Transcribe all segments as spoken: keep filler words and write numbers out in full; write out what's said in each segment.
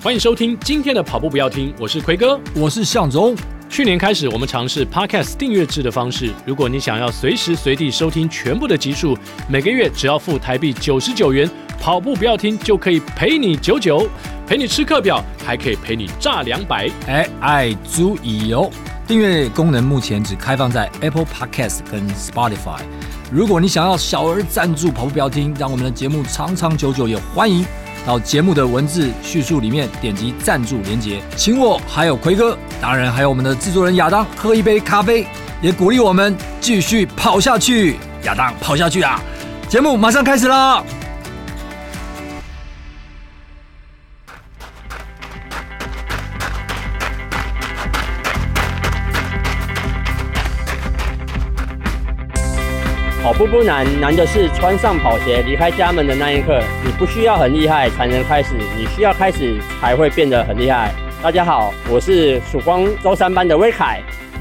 欢迎收听今天的跑步不要听，我是奎哥， 我是向总。 去年开始，我们尝试 Podcast 订阅制的方式。如果你想要随时随地收听全部的集数，每个月只要付台币九十九元，跑步不要听就可以陪你九九，陪你吃课表，还可以陪你炸两百。 哎，爱注意哦！订阅功能目前只开放在 Apple Podcast 跟 Spotify。如果你想要小额赞助跑步不要听，让我们的节目长长久久，也欢迎到节目的文字叙述里面点击赞助连结，请我还有奎哥，当然还有我们的制作人亚当喝一杯咖啡，也鼓励我们继续跑下去。亚当跑下去啊！节目马上开始啦！ 跑步不难，难的是穿上跑鞋离开家门的那一刻。你不需要很厉害才能开始，你需要开始才会变得很厉害。大家好，我是曙光周三班的威凯。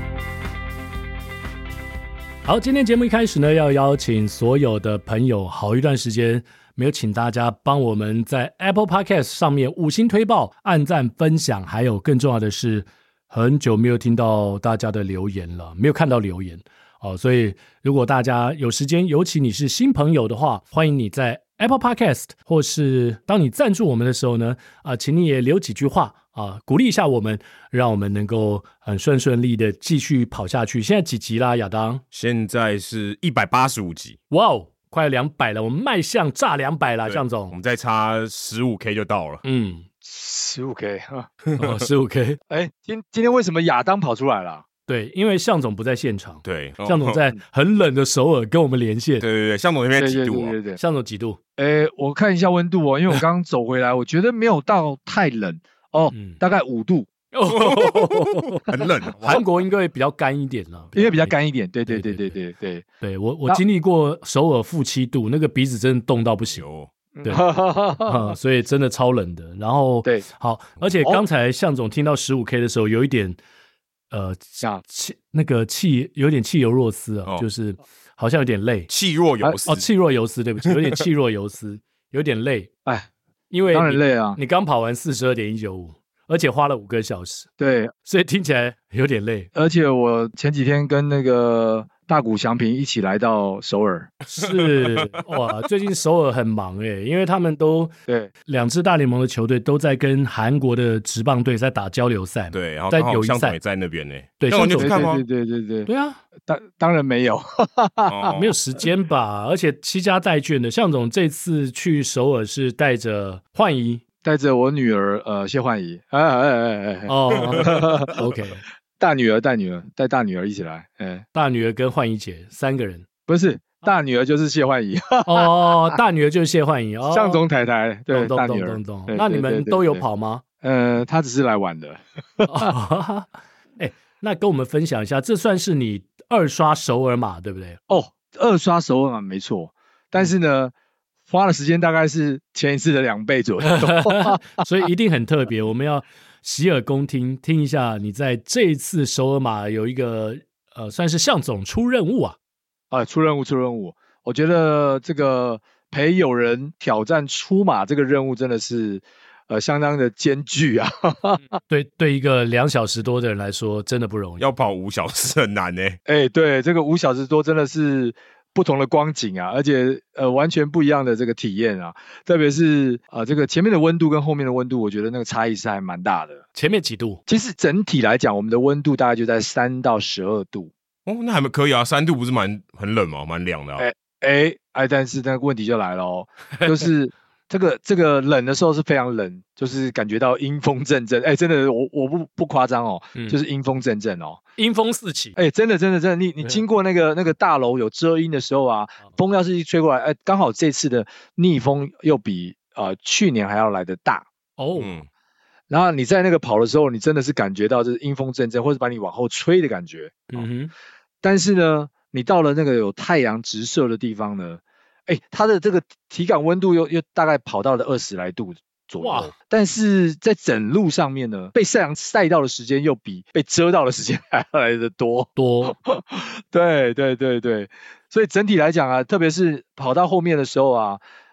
好，今天节目一开始呢，要邀请所有的朋友，好一段时间没有请大家帮我们在 Apple Podcast 上面五星推爆、按赞、分享，还有更重要的是，很久没有听到大家的留言了，没有看到留言。哦，所以如果大家有时间，尤其你是新朋友的话，欢迎你在 Apple Podcast 或是当你赞助我们的时候呢，啊、呃，请你也留几句话啊，鼓励一下我们，让我们能够很顺顺利的继续跑下去。现在几集啦，亚当？ 现在是一百八十五集。 哇哦，快两百了，我们迈向炸两百了，向总。 我们再差十五 K 就到了。 嗯， 十五 K 哦，十五 K。 哎，今今天为什么亚当跑出来了？ 对，因为向总不在现场， 对， 向总在很冷的首尔跟我们连线。 对对对，向总那边几度、哦？ 对对对对对， 向总几度？ 哎，我看一下温度哦，因为我刚刚走回来，我觉得没有到太冷哦，嗯、大概五度。 哦， 很冷。 韩国应该比较干一点了， 因为比较干一点。对对对对对对对， 对我我经历过首尔负七度，那个鼻子真的冻到不行。对、嗯，所以真的超冷的。然后对， 好，而且刚才向总听到 十五 K 的时候，有一点。呃，气那个气有点气油若丝啊、哦，就是好像有点累， 气若游丝哦，气若游丝，对不起，有点气若游丝，有点累， 哎， 因为当然累啊， 你刚跑完四十二点一九五，而且花了五个小时， 对， 所以听起来有点累。 而且我前几天跟那个大谷翔平一起来到首尔， 是哇，最近首尔很忙哎，因为他们都对两支大联盟的球队都在跟韩国的职棒队在打交流赛， 对，然后在友谊赛也在那边呢， 对， 向总你去看吗？ 对对对对对， 对啊， 当当然没有， 哦、没有时间吧？而且七家带眷的，向总这次去首尔是带着焕仪， 带着我女儿呃谢焕仪，哎哎哎哎， 哦，OK。 大女儿带女儿带大女儿一起来，哎， 大女儿跟焕仪姐三个人， 不是大女儿就是谢焕仪哦，大女儿就是谢焕仪哦， 向总太太对懂大女儿， 懂懂懂。那你们都有跑吗？ 呃，她只是来玩的。 哦、哎，那跟我们分享一下，这算是你二刷首尔马对不对？ 哦，二刷首尔马没错，但是呢，花的时间大概是前一次的两倍左右， 所以一定很特别。我们要洗耳恭听，听一下你在这一次首尔马有一个呃，算是向总出任务啊， 啊，出任务出任务。我觉得这个陪友人挑战出马这个任务真的是呃相当的艰巨啊。 对，对一个两小时多的人来说，真的不容易， 要跑五小时很难呢。 哎，对，这个五小时多真的是。不同的光景啊，而且呃完全不一样的这个体验啊，特别是呃这个前面的温度跟后面的温度，我觉得那个差异是还蛮大的。 前面几度？ 其实整体来讲，我们的温度大概就在三到十二度。 哦，那还没可以啊，三度不是蛮很冷吗？蛮凉的、啊。 哎哎哎，但是那个问题就来了哦，就是这个这个冷的时候是非常冷，就是感觉到阴风阵阵。哎，真的，我我不不夸张哦、嗯，就是阴风阵阵哦。 阴风四起， 哎、欸，真的，真的，真的，你你经过那个那个大楼有遮阴的时候啊，风要是一吹过来，哎、欸，刚好这次的逆风又比呃去年还要来得大哦、 嗯， 然后你在那个跑的时候，你真的是感觉到这是阴风阵阵，或者把你往后吹的感觉， 嗯哼， 但是呢，你到了那个有太阳直射的地方呢，哎、欸，它的这个体感温度又又大概跑到了二十来度。左右，但是在整路上面呢，被晒阳晒到的时间又比被遮到的时间还要来得多多。 对对对对，所以整体来讲啊，特别是跑到后面的时候啊，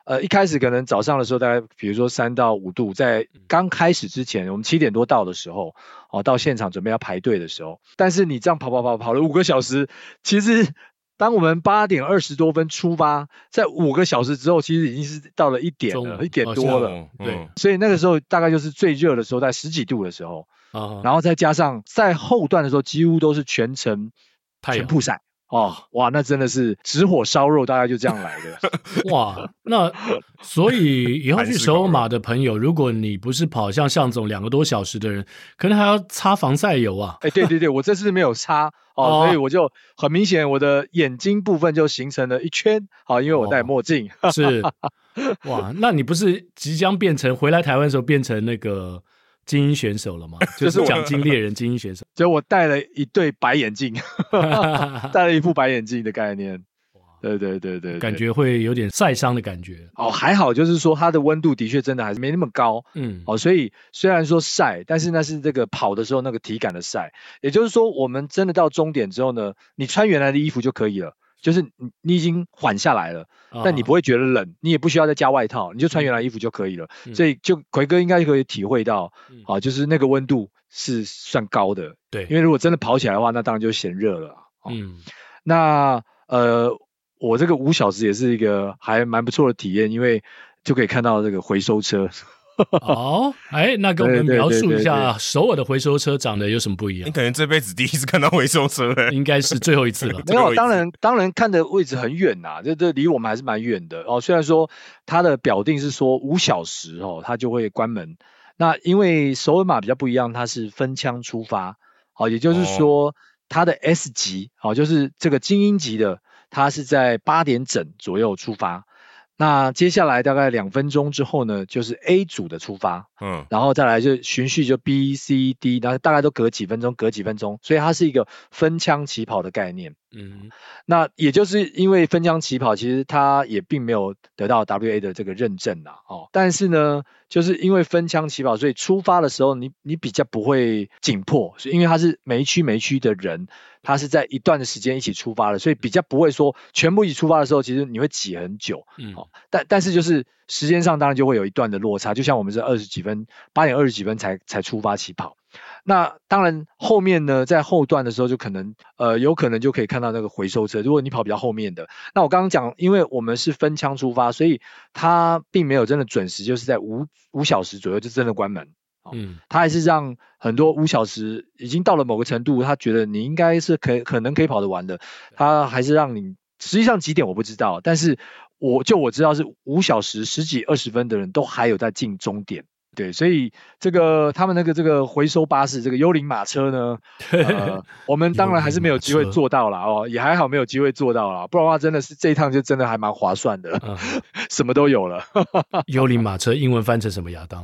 呃，一开始可能早上的时候大概比如说三到五度，在刚开始之前，我们七点多到的时候，哦，到现场准备要排队的时候，但是你这样跑跑跑跑了五个小时，其实当我们八点二十多分出发，在五个小时之后，其实已经是到了一点了，一点多了， 哦、 对， 所以那个时候大概就是最热的时候，在十几度的时候， 啊， 然后再加上在后段的时候，几乎都是全程全曝晒。哦，哇，那真的是直火烧肉，大概就这样来的。 哇，那所以以后去首尔马的朋友，如果你不是跑像向总两个多小时的人，可能还要擦防晒油啊。 哎，对对对，我这次没有擦哦，哦，所以我就很明显，我的眼睛部分就形成了一圈，好，因为我戴墨镜。 哦、是，哇，那你不是即将变成回来台湾的时候变成那个精英选手了吗？就是奖金猎人精英选手。 所以我戴了一对白眼镜，戴了一副白眼镜的概念。对对对 对, 对， 感觉会有点晒伤的感觉。 哦，还好，就是说它的温度的确真的还是没那么高。 嗯， 哦，所以虽然说晒，但是那是这个跑的时候那个体感的晒。也就是说，我们真的到终点之后呢，你穿原来的衣服就可以了。就是你你已经缓下来了， 啊、 但你不会觉得冷，你也不需要再加外套，你就穿原来衣服就可以了。嗯、所以就奎哥应该可以体会到，嗯、啊，就是那个温度是算高的。 对， 因为如果真的跑起来的话，那当然就嫌热了。哦、 嗯， 那呃，我这个五小时也是一个还蛮不错的体验，因为就可以看到这个回收车。 哦，哎，那跟我们描述一下首尔的回收车长得有什么不一样？ 你可能这辈子第一次看到回收车、欸， 应该是最后一次了。 没有，当然，当然看的位置很远呐、啊，这这离我们还是蛮远的哦。虽然说它的表定是说五小时哦，它就会关门。那因为首尔马比较不一样，它是分枪出发，好、哦，也就是说它的 S 级，好、哦，就是这个精英级的，它是在八点整左右出发。那接下来大概两分钟之后呢，就是 A 组的出发，嗯，然后再来就循序就 B、C、D， 然后大概都隔几分钟，隔几分钟，所以它是一个分枪起跑的概念。嗯，那也就是因为分枪起跑，其实它也并没有得到 W A 的这个认证啊，哦，但是呢，就是因为分枪起跑，所以出发的时候你你比较不会紧迫，因为它是每一区每一区的人。他是在一段的时间一起出发的，所以比较不会说全部一起出发的时候，其实你会挤很久。嗯，哦、但但是就是时间上当然就会有一段的落差，就像我们是二十几分，八点二十几分才才出发起跑。那当然后面呢，在后段的时候就可能呃有可能就可以看到那个回收车。如果你跑比较后面的，那我刚刚讲，因为我们是分枪出发，所以它并没有真的准时，就是在五五小时左右就真的关门。嗯，他还是让很多五小时已经到了某个程度，他觉得你应该是可以可能可以跑得完的，他还是让你实际上几点我不知道，但是我就我知道是五小时十几二十分的人都还有在进终点。对，所以这个他们那个这个回收巴士这个幽灵马车呢，呃，我们当然还是没有机会做到啦哦，也还好没有机会做到啦，不然的话真的是这一趟就真的还蛮划算的，嗯、什么都有了。 幽灵马车英文翻成什么？亚当？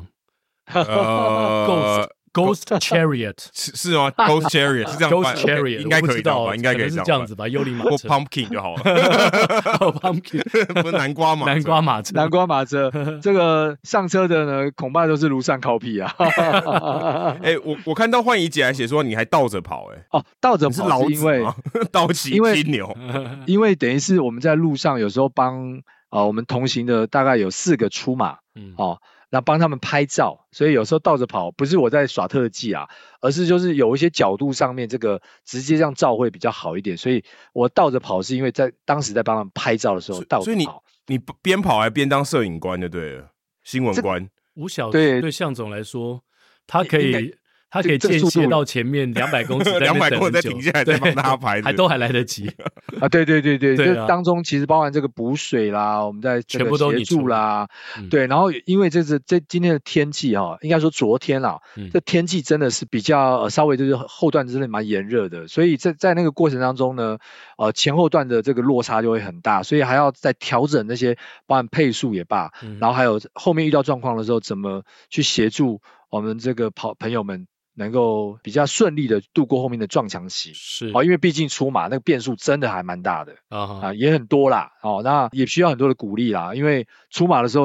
呃 Ghost, Ghost Chariot 是是吗 ？Ghost Chariot 是这样 Ghost Chariot 应该可以到吧？应该可以是这样子吧？幽灵马车或 Pumpkin 就好了。 哦 Pumpkin 不是南瓜马车， 南瓜马车， 南瓜马车。这个上车的呢，恐怕都是庐山靠屁啊！ 哎、欸，我我看到幻怡姐还写说你还倒着跑、欸，哎， 哦，倒着跑是因为倒骑金牛， 因为等于是我们在路上有时候帮啊、呃、我们同行的大概有四个出马，嗯，哦。那帮他们拍照，所以有时候倒着跑，不是我在耍特技啊，而是就是有一些角度上面这个直接这样照会比较好一点，所以我倒着跑是因为在当时在帮他们拍照的时候倒着跑。 所以你你边跑还边当摄影官就对了，新闻官。 五小时对向总来说，他可以他可以间歇到前面两百公尺， 两百公尺再停下来再帮他拍， 还都还来得及啊！对对对对，对啊、就当中其实包含这个补水啦，我们在这个协助啦，嗯、对，然后因为这是这今天的天气哈、哦，应该说昨天啦，嗯、这天气真的是比较、呃、稍微就是后段真的蛮炎热的，所以在在那个过程当中呢，呃前后段的这个落差就会很大，所以还要再调整那些包含配速也罢，嗯、然后还有后面遇到状况的时候怎么去协助我们这个跑朋友们。能够比较顺利的度过后面的撞墙期， 是哦，因为毕竟出马那个变数真的还蛮大的啊、uh-huh. 啊，也很多啦，哦，那也需要很多的鼓励啦，因为出马的时候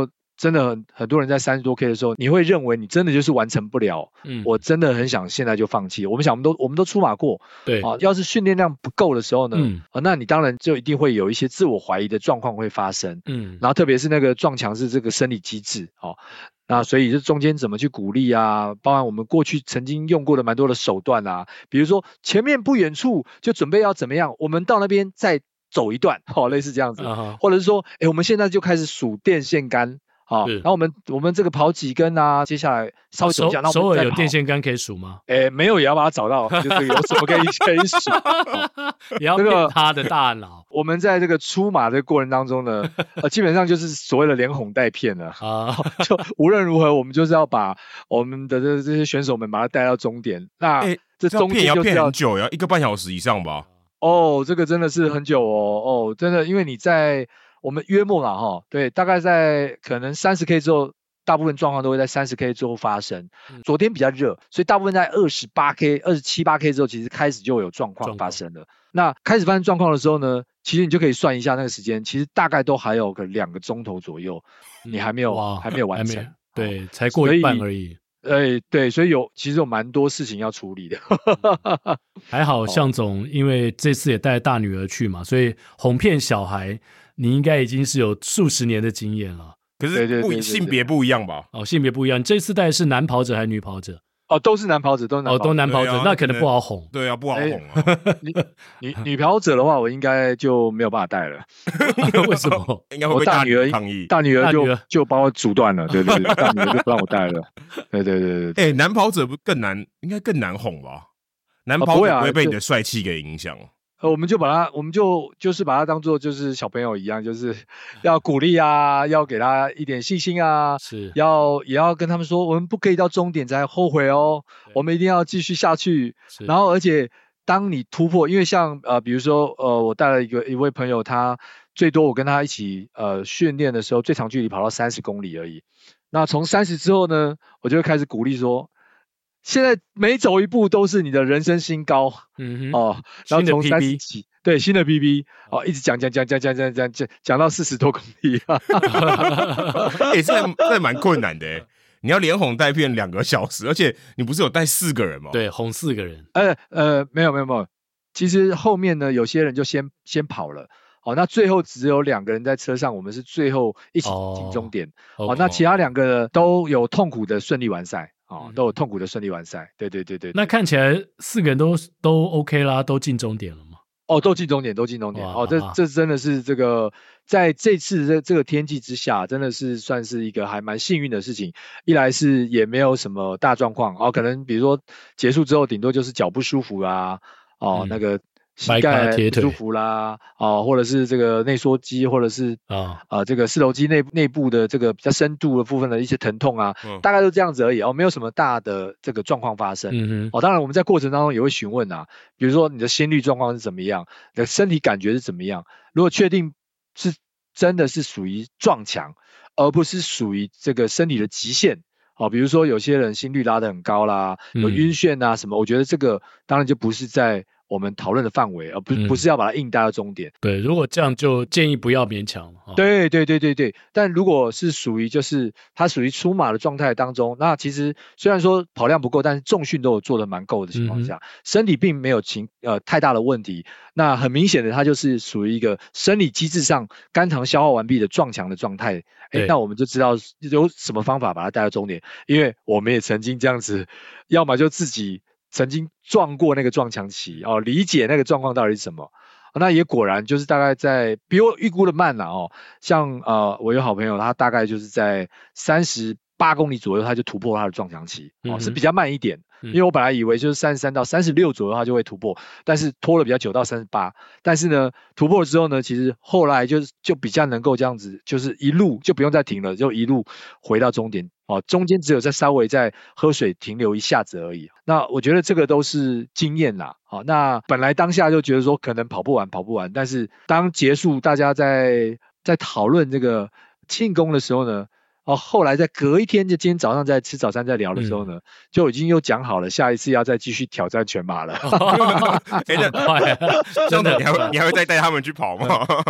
真的很很多人在三十多 K 的时候，你会认为你真的就是完成不了。嗯，我真的很想现在就放弃。我们想，我们都我们都出马过， 对啊，要是训练量不够的时候呢，嗯，啊，那你当然就一定会有一些自我怀疑的状况会发生。嗯，然后特别是那个撞墙是这个生理机制，哦，那所以这中间怎么去鼓励啊？包含我们过去曾经用过的蛮多的手段啊，比如说前面不远处就准备要怎么样，我们到那边再走一段，好、哦，类似这样子， uh-huh. 或者是说，哎，我们现在就开始数电线杆。好，然后我们我们这个跑几根啊？接下来稍微走一下， 那首尔有电线杆可以数吗？ 哎，没有也要把它找到，就是有什么可以可以数， 也要骗他的大脑。 我们在这个出马的过程当中呢，呃，基本上就是所谓的连哄带骗了啊，就无论如何，我们就是要把我们的这这些选手们把它带到终点。那这中间要骗很久，要一个半小时以上吧？ 哦，这个真的是很久哦，哦，真的，因为你在。我们约莫啦齁，对，大概在可能三十 K 之后，大部分状况都会在三十 K 之后发生。嗯、昨天比较热，所以大部分在二十八 K、二十七八 K 之后，其实开始就有状况发生了。那开始发生状况的时候呢，其实你就可以算一下那个时间，其实大概都还有个两个钟头左右，你还没有、嗯、还没有完成， 对，才过一半而已。 哎，对，所以有其实有蛮多事情要处理的。 还好向总因为这次也带大女儿去嘛，所以哄骗小孩你应该已经是有数十年的经验了。 可是不性别不一样吧？ 哦，性别不一样。这次带的是男跑者还是女跑者？ 哦，都是男跑者，都是男跑者。 哦，都男跑者、 啊， 那可能不好哄。 对啊，不好哄啊。 女女女跑者的话，我应该就没有办法带了。 为什么？ 应该会被大女儿抗议。 大女儿就就把我阻断了，对对对，大女儿就不让我带了。对对对对。 哎、欸，男跑者不更难，应该更难哄吧？男跑者不会被你的帅气给影响。 呃，我们就把他，我们就就是把他当做就是小朋友一样，就是要鼓励啊，要给他一点信心啊， 是， 要也要跟他们说，我们不可以到终点才后悔哦，我们一定要继续下去。然后，而且当你突破，因为像呃，比如说呃，我带了一个一位朋友，他最多我跟他一起呃训练的时候，最长距离跑到三十公里而已。那从三十之后呢，我就会开始鼓励说。现在每走一步都是你的人生新高，嗯哼，哦，然后从三十几，对，新的 P B， 哦，一直讲讲讲讲讲讲讲讲讲到四十多公里， 哎、欸，这这蛮困难的哎，你要连哄带骗两个小时，而且你不是有带四个人吗？ 对，哄四个人， 呃呃，没有没有没有，其实后面呢，有些人就先先跑了。哦，那最后只有两个人在车上，我们是最后一起进终点。哦， okay. 哦，那其他两个都有痛苦的顺利完赛。哦，都有痛苦的顺利完赛，对对对 对, 对。 那看起来四个人都都 OK 啦，都进终点了吗？ 哦，都进终点，都进终点。哦，这这真的是这个在这次这这个天气之下，真的是算是一个还蛮幸运的事情。一来是也没有什么大状况，哦，可能比如说结束之后，顶多就是脚不舒服啊，哦，嗯、那个。膝盖不舒服啦，啊，或者是这个内缩肌，或者是啊啊这个四头肌内内部的这个比较深度的部分的一些疼痛啊，嗯、大概都这样子而已哦，没有什么大的这个状况发生。嗯哼，哦，当然我们在过程当中也会询问啊，比如说你的心率状况是怎么样，你的身体感觉是怎么样，如果确定是真的是属于撞墙，而不是属于这个身体的极限。哦，比如说有些人心率拉得很高啦，有晕眩啊什么，嗯、我觉得这个当然就不是在我们讨论的范围，而不、嗯、不是要把它硬带到终点。 对，如果这样就建议不要勉强。哦、 对对对对对，但如果是属于就是它属于出马的状态当中，那其实虽然说跑量不够，但是重训都有做得蛮够的情况下，嗯、身体并没有情呃太大的问题。那很明显的，它就是属于一个生理机制上肝糖消耗完毕的撞墙的状态。哎，那我们就知道有什么方法把它带到终点，因为我们也曾经这样子，要么就自己曾经撞过那个撞墙期哦，理解那个状况到底是什么。那也果然就是大概在比我预估的慢啦哦，像呃我有好朋友，他大概就是在三十八公里左右他就突破他的撞墙期，哦、嗯、是比较慢一点。因为我本来以为就是三十三到三十六左右它就会突破，但是拖了比较久到三十八，但是呢突破之后呢，其实后来就就比较能够这样子，就是一路就不用再停了，就一路回到终点哦，中间只有再稍微再喝水停留一下子而已。那我觉得这个都是经验啦，好、哦，那本来当下就觉得说可能跑不完跑不完，但是当结束大家在在讨论这个庆功的时候呢。哦，后来在隔一天，就今天早上在吃早餐在聊的时候呢，嗯、就已经又讲好了，下一次要再继续挑战全马了。 哎、欸，那真的，你还会你还会再带他们去跑吗？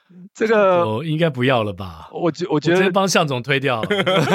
这个哦，应该不要了吧？ 我觉我觉得我直接帮向总推掉了。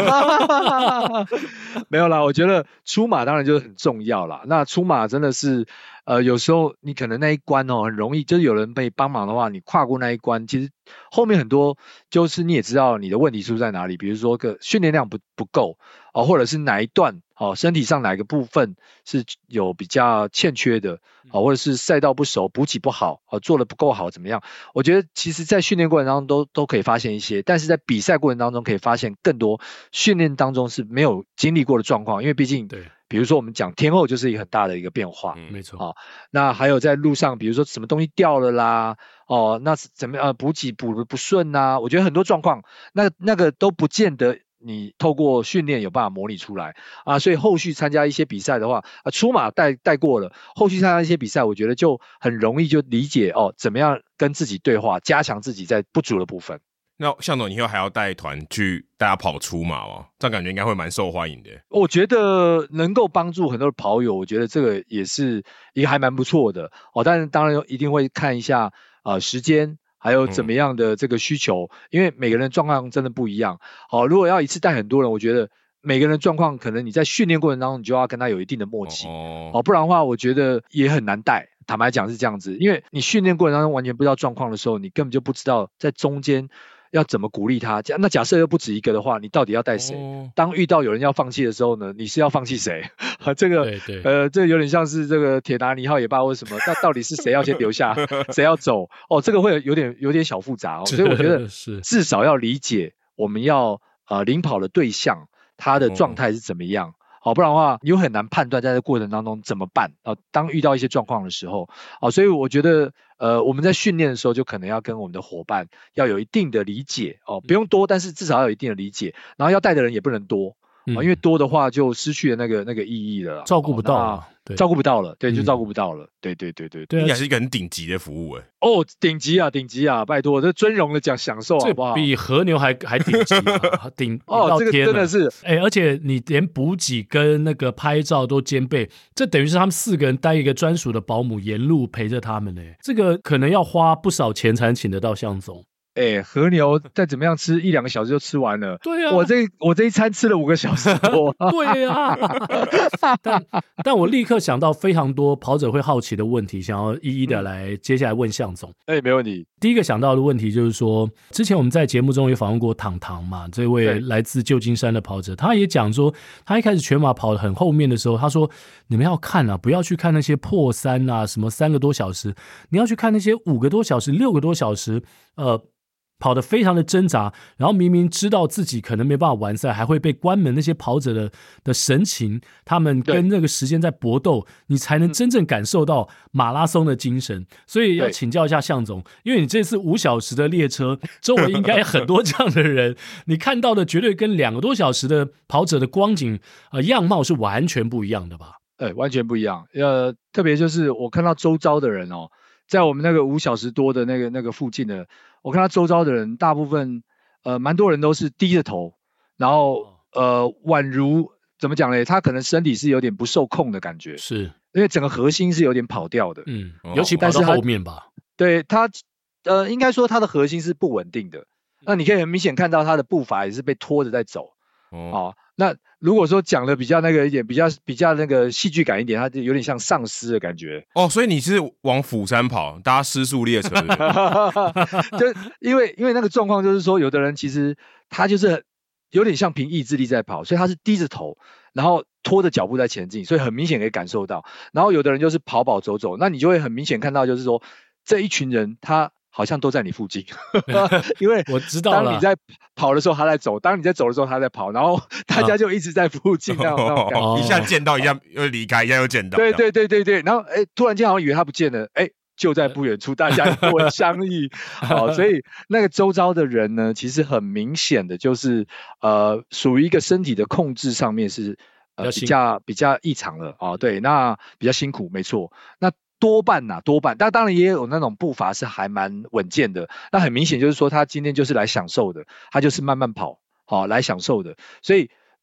没有啦，我觉得出马当然就是很重要啦。那出马真的是，呃，有时候你可能那一关哦很容易，就是有人被帮忙的话，你跨过那一关，其实后面很多就是你也知道你的问题出在哪里，比如说个训练量不不够哦，或者是哪一段哦身体上哪一个部分是有比较欠缺的哦，或者是赛道不熟、补给不好哦，做的不够好怎么样？我觉得其实在训练过程当中都都可以发现一些，但是在比赛过程当中可以发现更多训练当中是没有经历过的状况，因为毕竟对， 比如说我们讲天候就是一个很大的一个变化， 没错。 哦，那还有在路上，比如说什么东西掉了啦，哦，那怎么呃补给补的不顺呐、我觉得很多状况，那那个都不见得你透过训练有办法模拟出来啊，所以后续参加一些比赛的话，啊出马带带过了，后续参加一些比赛，我觉得就很容易就理解哦，怎么样跟自己对话，加强自己在不足的部分。 那向总，你以后还要带团去大家跑出马吗？这样感觉应该会蛮受欢迎的。 我觉得能够帮助很多的跑友，我觉得这个也是一个还蛮不错的哦。但是当然一定会看一下呃时间，还有怎么样的这个需求，嗯、因为每个人的状况真的不一样。好、哦，如果要一次带很多人，我觉得每个人的状况可能你在训练过程当中，你就要跟他有一定的默契哦，哦不然的话，我觉得也很难带。坦白讲是这样子，因为你训练过程当中完全不知道状况的时候，你根本就不知道在中间要怎么鼓励他。那假设又不止一个的话，你到底要带谁？哦、当遇到有人要放弃的时候呢，你是要放弃谁？这个对对呃，这有点像是这个铁达尼号也罢或什么，那到底是谁要先留下，谁要走？哦，这个会有点有点小复杂哦，所以我觉得至少要理解我们要呃领跑的对象他的状态是怎么样。哦好，不然的话，你又很难判断在这过程当中怎么办啊、呃？当遇到一些状况的时候，啊、呃，所以我觉得，呃，我们在训练的时候就可能要跟我们的伙伴要有一定的理解哦、呃，不用多，但是至少要有一定的理解，然后要带的人也不能多。嗯、因为多的话就失去了那个那个意义了， 照顾不到了， 哦、对，照顾不到了，对，就照顾不到了，嗯、对对对对对， 应该是一个很顶级的服务哎。 哦，顶级啊，顶级啊，拜托，这尊荣的讲享受好不好？ 比和牛还还顶级、啊，顶哦，这个真的是， 哎、欸，而且你连补给跟那个拍照都兼备，这等于是他们四个人带一个专属的保姆沿路陪着他们呢。这个可能要花不少钱才能请得到向总。 哎、欸，和牛再怎么样吃一两个小时就吃完了。 对啊， 我这我这一餐吃了五个小时多。 对啊，但但我立刻想到非常多跑者会好奇的问题，想要一一的来接下来问向总。 哎、欸，没问题。 第一个想到的问题就是说，之前我们在节目中也访问过糖糖嘛，这位来自旧金山的跑者，他也讲说，他一开始全马跑得很后面的时候，他说你们要看啊，不要去看那些破三啊，什么三个多小时，你要去看那些五个多小时、六个多小时，呃。跑得非常的挣扎，然后明明知道自己可能没办法完赛，还会被关门那些跑者的的神情，他们跟那个时间在搏斗，你才能真正感受到马拉松的精神。所以要请教一下向总，因为你这次五小时的列车，周围应该很多这样的人，你看到的绝对跟两个多小时的跑者的光景呃样貌是完全不一样的吧？ 对，完全不一样。呃，特别就是我看到周遭的人哦，在我们那个五小时多的那个那个附近的。我看他周遭的人，大部分呃，蛮多人都是低着头，然后呃，宛如怎么讲呢？他可能身体是有点不受控的感觉， 是因为整个核心是有点跑掉的， 嗯，尤其跑到后面吧。 对他，呃，应该说他的核心是不稳定的。那你可以很明显看到他的步伐也是被拖着在走，哦。哦那如果说讲的比较那个一点，比较比较那个戏剧感一点，它就有点像丧尸的感觉。 哦，所以你是往釜山跑，搭失速列车的。 就因为因为那个状况就是说，有的人其实他就是有点像凭意志力在跑，所以他是低着头，然后拖着脚步在前进，所以很明显可以感受到。然后有的人就是跑跑走走，那你就会很明显看到，就是说这一群人他。好像都在你附近，因为我知道了。 当你在跑的时候，他在走；当你在走的时候，他在跑，然后大家就一直在附近，那种那种感觉。 一下见到，一下又离开，一下又见到。 对对对对对，然后哎，突然间好像以为他不见了，哎，就在不远处，大家会相遇。好，所以那个周遭的人呢，其实很明显的就是呃，属于一个身体的控制上面是呃比较比较异常了啊。对，那比较辛苦，没错。那多半呐、啊，多半，但当然也有那种步伐是还蛮稳健的。那很明显就是说，他今天就是来享受的，他就是慢慢跑，好、哦、来享受的。所以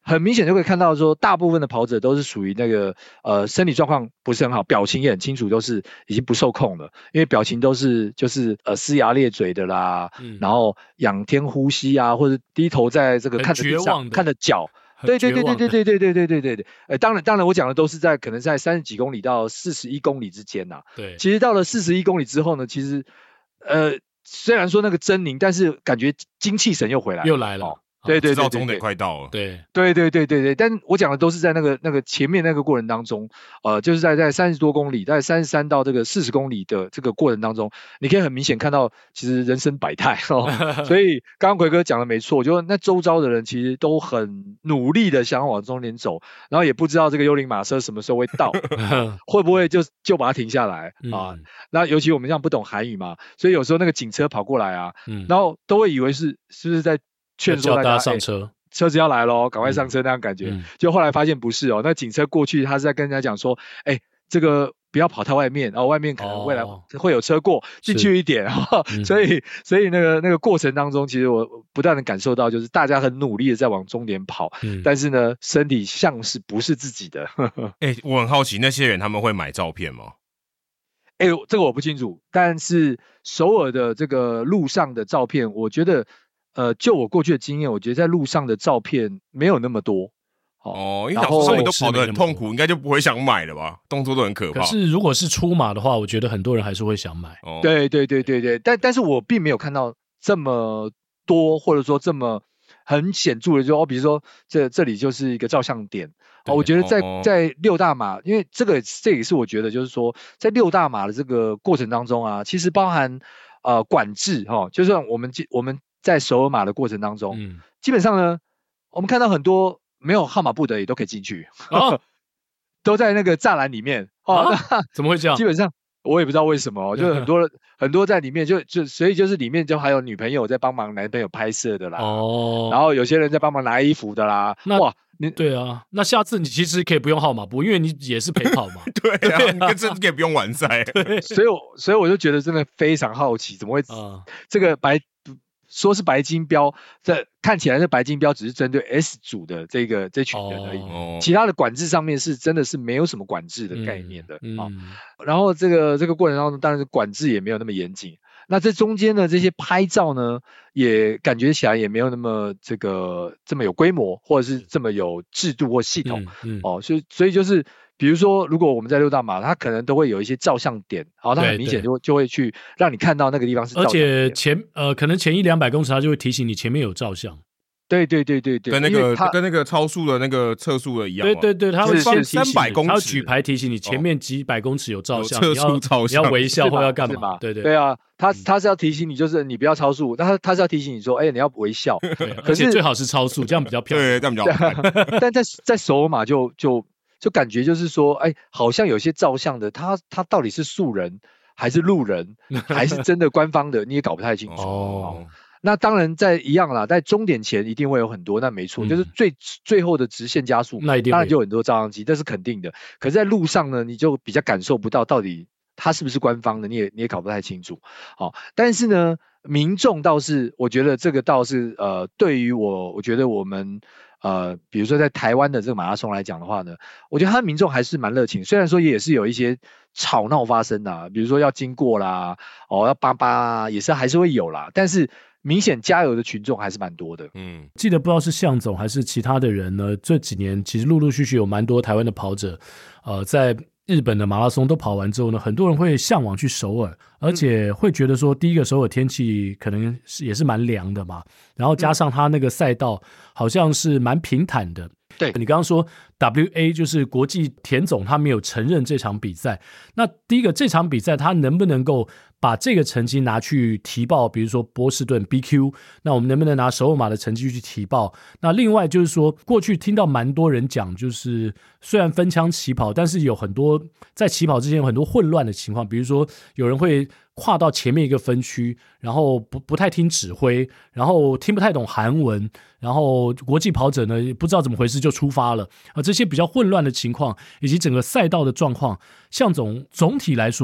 很明显就可以看到说，大部分的跑者都是属于那个呃身体状况不是很好，表情也很清楚，都是已经不受控了，因为表情都是就是呃龇牙咧嘴的啦，嗯、然后仰天呼吸啊，或者低头在这个看着地上看着脚。对对对对对对对对对对对对，呃，当然当然，我讲的都是在可能在三十几公里到四十一公里之间呐、啊。 对， 其实到了四十一公里之后呢，其实呃虽然说那个狰狞，但是感觉精气神又回来了， 又来了。哦对对对， 知道终点快到了。 对对对对对对，但我讲的都是在那个那个前面那个过程当中，呃，就是在在三十多公里，在三十三到这个四十公里的这个过程当中，你可以很明显看到，其实人生百态哦。所以刚刚奎哥讲的没错，我觉得那周遭的人其实都很努力的想要往终点走，然后也不知道这个幽灵马车什么时候会到，会不会就就把它停下来啊？嗯、那尤其我们这样不懂韩语嘛，所以有时候那个警车跑过来啊，嗯、然后都会以为是是不是在劝说大家, 大家上车、欸， 车子要来咯，赶快上车那样感觉。嗯、就后来发现不是哦，那警车过去，他是在跟人家讲说，哎、欸，这个不要跑太外面，然后外面可能未来会有车过，进、哦、去一点。嗯、所以，所以那个那个过程当中，其实我不断的感受到，就是大家很努力的在往终点跑，嗯、但是呢，身体像是不是自己的。 哎、欸，我很好奇，那些人他们会买照片吗？ 哎、欸，这个我不清楚，但是首尔的这个路上的照片，我觉得。呃，就我过去的经验，我觉得在路上的照片没有那么多。 哦，因为想说他们都跑得很痛苦，应该就不会想买了吧？动作都很可怕。 可是如果是出马的话，我觉得很多人还是会想买。 哦、对对对对对，但但是我并没有看到这么多，或者说这么很显著的，就哦，比如说这这里就是一个照相点。哦，我觉得在哦在六大马，因为这个这也是我觉得就是说，在六大马的这个过程当中啊，其实包含呃管制哈、哦，就算我们我们。在首尔马的过程当中，嗯、基本上呢，我们看到很多没有号码布的也都可以进去，啊、都在那个栅栏里面。哦， 啊、怎么会这样？ 基本上我也不知道为什么，就是很多很多在里面就就所以就是里面就还有女朋友在帮忙男朋友拍摄的啦，哦，然后有些人在帮忙拿衣服的啦。哇， 你对啊，那下次你其实可以不用号码布，因为你也是陪跑嘛。 对啊，对啊你甚至可以不用完赛。 所以我所以我就觉得真的非常好奇，怎么会、啊、这个白。说是白金标，这看起来是白金标，只是针对 S 组的这个这群人而已。哦、其他的管制上面是真的是没有什么管制的概念的啊、嗯嗯。然后这个这个过程当中，当然是管制也没有那么严谨。那这中间呢，这些拍照呢，也感觉起来也没有那么这个这么有规模，或者是这么有制度或系统。嗯嗯、哦，所以所以就是。比如说，如果我们在六大马，它可能都会有一些照相点，好，它很明显就就会去让你看到那个地方是照相点。 而且前呃，可能前一两百公尺，它就会提醒你前面有照相。 对对对对对， 跟那个跟那个超速的那个测速的一样。 对对对，它会先提醒三百公尺， 它会举牌提醒你前面几百公尺有照相， 测速照相， 你要微笑或要干嘛？对对对啊，他他是要提醒你，就是你不要超速，但他他是要提醒你说，哎，你要微笑， 而且最好是超速，这样比较漂亮， 对，这样比较好看。 但在在首尔马就就。就感觉就是说，哎，好像有些照相的，他他到底是素人还是路人，还是真的官方的，你也搞不太清楚。哦，那当然在一样啦，在终点前一定会有很多，那没错，嗯、就是最最后的直线加速， 那一定当然就有很多照相机，这是肯定的。可是，在路上呢，你就比较感受不到到底它是不是官方的，你也你也搞不太清楚。好、哦，但是呢，民众倒是，我觉得这个倒是呃，对于我，我觉得我们。呃，比如说在台湾的这个马拉松来讲的话呢，我觉得他民众还是蛮热情，虽然说也是有一些吵闹发生的，比如说要经过啦，哦要叭叭，也是还是会有啦，但是明显加油的群众还是蛮多的。 嗯，记得不知道是向总还是其他的人呢，这几年其实陆陆续续有蛮多台湾的跑者，呃，在日本的马拉松都跑完之后呢，很多人会向往去首尔，而且会觉得说，第一个首尔天气可能也是蛮凉的嘛，然后加上它那个赛道好像是蛮平坦的。 对， 你刚刚说 W A 就是国际田总，他没有承认这场比赛。那第一个，这场比赛他能不能够把这个成绩拿去提报，比如说波士顿 B Q， 那我们能不能拿首尔马的成绩去提报？那另外就是说，过去听到蛮多人讲，就是虽然分枪起跑，但是有很多在起跑之前有很多混乱的情况，比如说有人会跨到前面一个分区，然后不不太听指挥，然后听不太懂韩文，然后国际跑者呢不知道怎么回事就出发了啊，这些比较混乱的情况，以及整个赛道的状况，向总总体来说，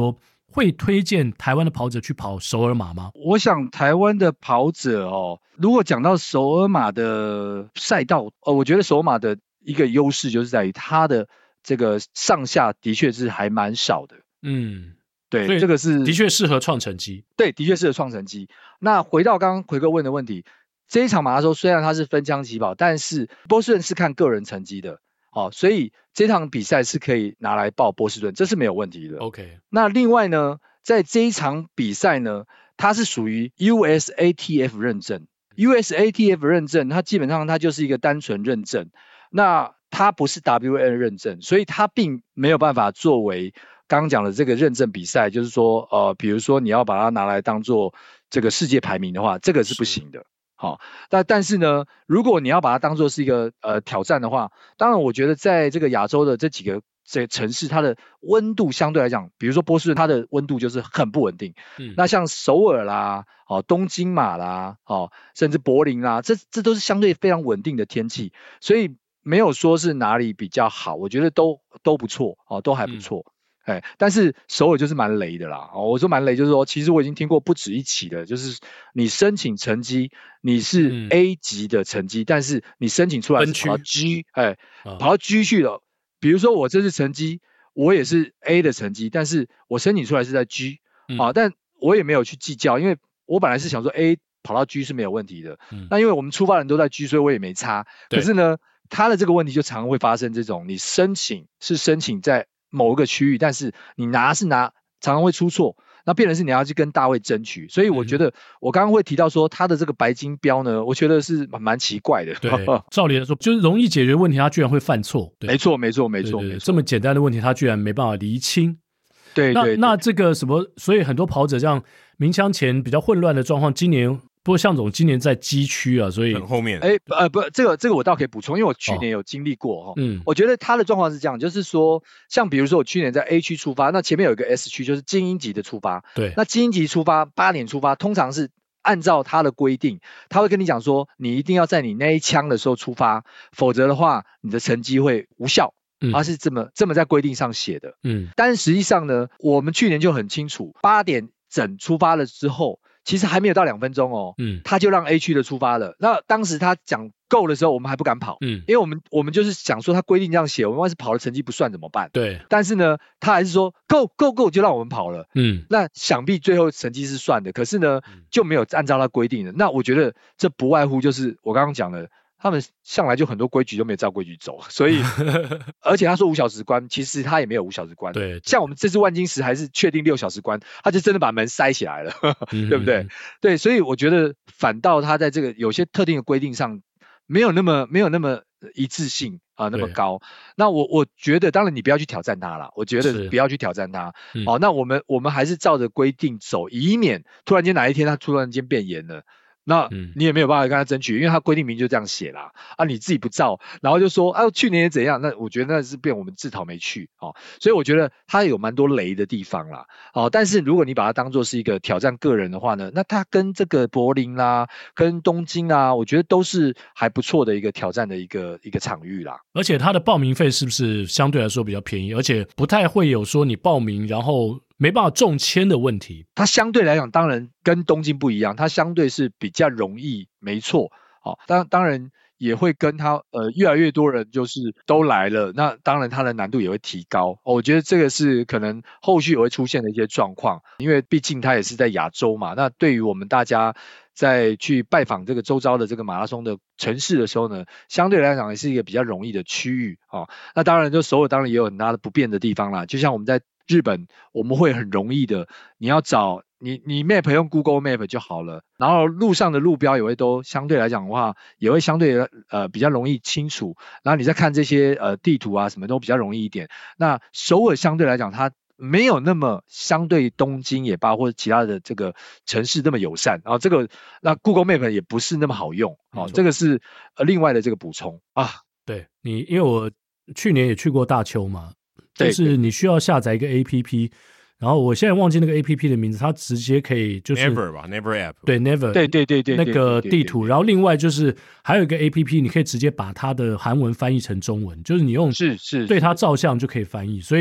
会推荐台湾的跑者去跑首尔马吗？ 我想台湾的跑者哦，如果讲到首尔马的赛道，呃，我觉得首尔马的一个优势就是在于它的这个上下的确是还蛮少的。 嗯， 对，这个是的确适合创成绩。 对，的确适合创成绩。那回到刚刚奎哥问的问题，这一场马拉松虽然它是分枪起跑，但是波士顿是看个人成绩的。哦，所以这场比赛是可以拿来报波士顿，这是没有问题的。 OK， 那另外呢，在这一场比赛呢，它是属于 U S A T F 认证。U S A T F 认证，它基本上它就是一个单纯认证，那它不是 W N 认证，所以它并没有办法作为刚刚讲的这个认证比赛，就是说，呃，比如说你要把它拿来当做这个世界排名的话，这个是不行的。好、哦，但但是呢，如果你要把它当做是一个呃挑战的话，当然我觉得在这个亚洲的这几个这城市，它的温度相对来讲，比如说波士顿，它的温度就是很不稳定。嗯，那像首尔啦，哦，东京马啦，哦，甚至柏林啦，这这都是相对非常稳定的天气，所以没有说是哪里比较好，我觉得都都不错，哦，都还不错。嗯哎，但是首尔就是蛮雷的啦。哦，我说蛮雷，就是说，其实我已经听过不止一起的，就是你申请成绩，你是 A 级的成绩，嗯、但是你申请出来是跑到 G， 哎，哦、跑到 G 去了。比如说我这次成绩，我也是 A 的成绩，但是我申请出来是在 G， 嗯、啊，但我也没有去计较，因为我本来是想说 A 跑到 G 是没有问题的。嗯、那因为我们出发人都在 G， 所以我也没差。可是呢，他的这个问题就常会发生这种，你申请是申请在某一个区域，但是你拿是拿，常常会出错，那变成是你要去跟大卫争取。所以我觉得我刚刚会提到说他的这个白金标呢，我觉得是蛮奇怪的。 对，照理来说就是容易解决问题，他居然会犯错。 没错，没错，没错，没错。 这么简单的问题，他居然没办法厘清。 对对对。 那那这个什么，所以很多跑者这样鸣枪前比较混乱的状况，今年。不过向总今年在基区啊，所以很后面。 哎，呃，不，这个这个我倒可以补充，因为我去年有经历过哈、哦。嗯，我觉得他的状况是这样，就是说，像比如说我去年在 A 区出发，那前面有一个 S 区，就是精英级的出发。 对。 那精英级出发，八点出发，通常是按照他的规定，他会跟你讲说，你一定要在你那一枪的时候出发，否则的话，你的成绩会无效。嗯，他是这么这么在规定上写的。嗯。但是实际上呢，我们去年就很清楚，八点整出发了之后。其实还没有到两分钟哦，嗯，他就让 A 区的出发了。那当时他讲够的时候，我们还不敢跑，嗯，因为我们我们就是想说他规定这样写，我们万一跑的成绩不算怎么办？ 对。 但是呢，他还是说 Go Go Go 就让我们跑了，嗯，那想必最后成绩是算的，可是呢就没有按照他规定的。那我觉得这不外乎就是我刚刚讲的。他们向来就很多规矩都没有照规矩走，所以而且他说五小时关，其实他也没有五小时关。 对， 像我们这次万金石还是确定六小时关，他就真的把门塞起来了，对不对？对，所以我觉得反倒他在这个有些特定的规定上没有那么没有那么一致性啊、呃、那么高。那我我觉得当然你不要去挑战他啦，我觉得不要去挑战他。好、哦，那我们我们还是照着规定走，以免突然间哪一天他突然间变严了。那你也没有办法跟他争取，因为他规定明就这样写啦，啊你自己不照，然后就说啊去年也怎样，那我觉得那是变我们自讨没趣哦，所以我觉得他有蛮多雷的地方啦，哦，但是如果你把它当作是一个挑战个人的话呢，那他跟这个柏林啦，跟东京啊，我觉得都是还不错的一个挑战的一个一个场域啦。 而且他的报名费是不是相对来说比较便宜，而且不太会有说你报名然后没办法中签的问题？ 它相对来讲当然跟东京不一样，它相对是比较容易，没错。好、哦，当当然也会跟它呃越来越多人就是都来了，那当然它的难度也会提高。哦、我觉得这个是可能后续也会出现的一些状况，因为毕竟它也是在亚洲嘛。那对于我们大家在去拜访这个周遭的这个马拉松的城市的时候呢，相对来讲也是一个比较容易的区域啊、哦。那当然就首尔当然也有很大的不便的地方啦，就像我们在日本我们会很容易的，你要找你你 map 用 Google Map 就好了，然后路上的路标也会都相对来讲的话，也会相对呃比较容易清楚，然后你再看这些呃地图啊什么都比较容易一点。那首尔相对来讲它没有那么相对东京也罢或者其他的这个城市那么友善，然后这个那 Google Map 也不是那么好用，哦，这个是呃另外的这个补充啊。 对你，因为我去年也去过大邱嘛。就是你需要下载一个 A P P， 然后我现在忘记那个 A P P 的名字，它直接可以就是 Never 吧 ，Never App， 对 Never， 对对对对， 那个地图，然后另外就是还有一个 A P P， 你可以直接把它的韩文翻译成中文，就是你用是是对它照相就可以翻译，所以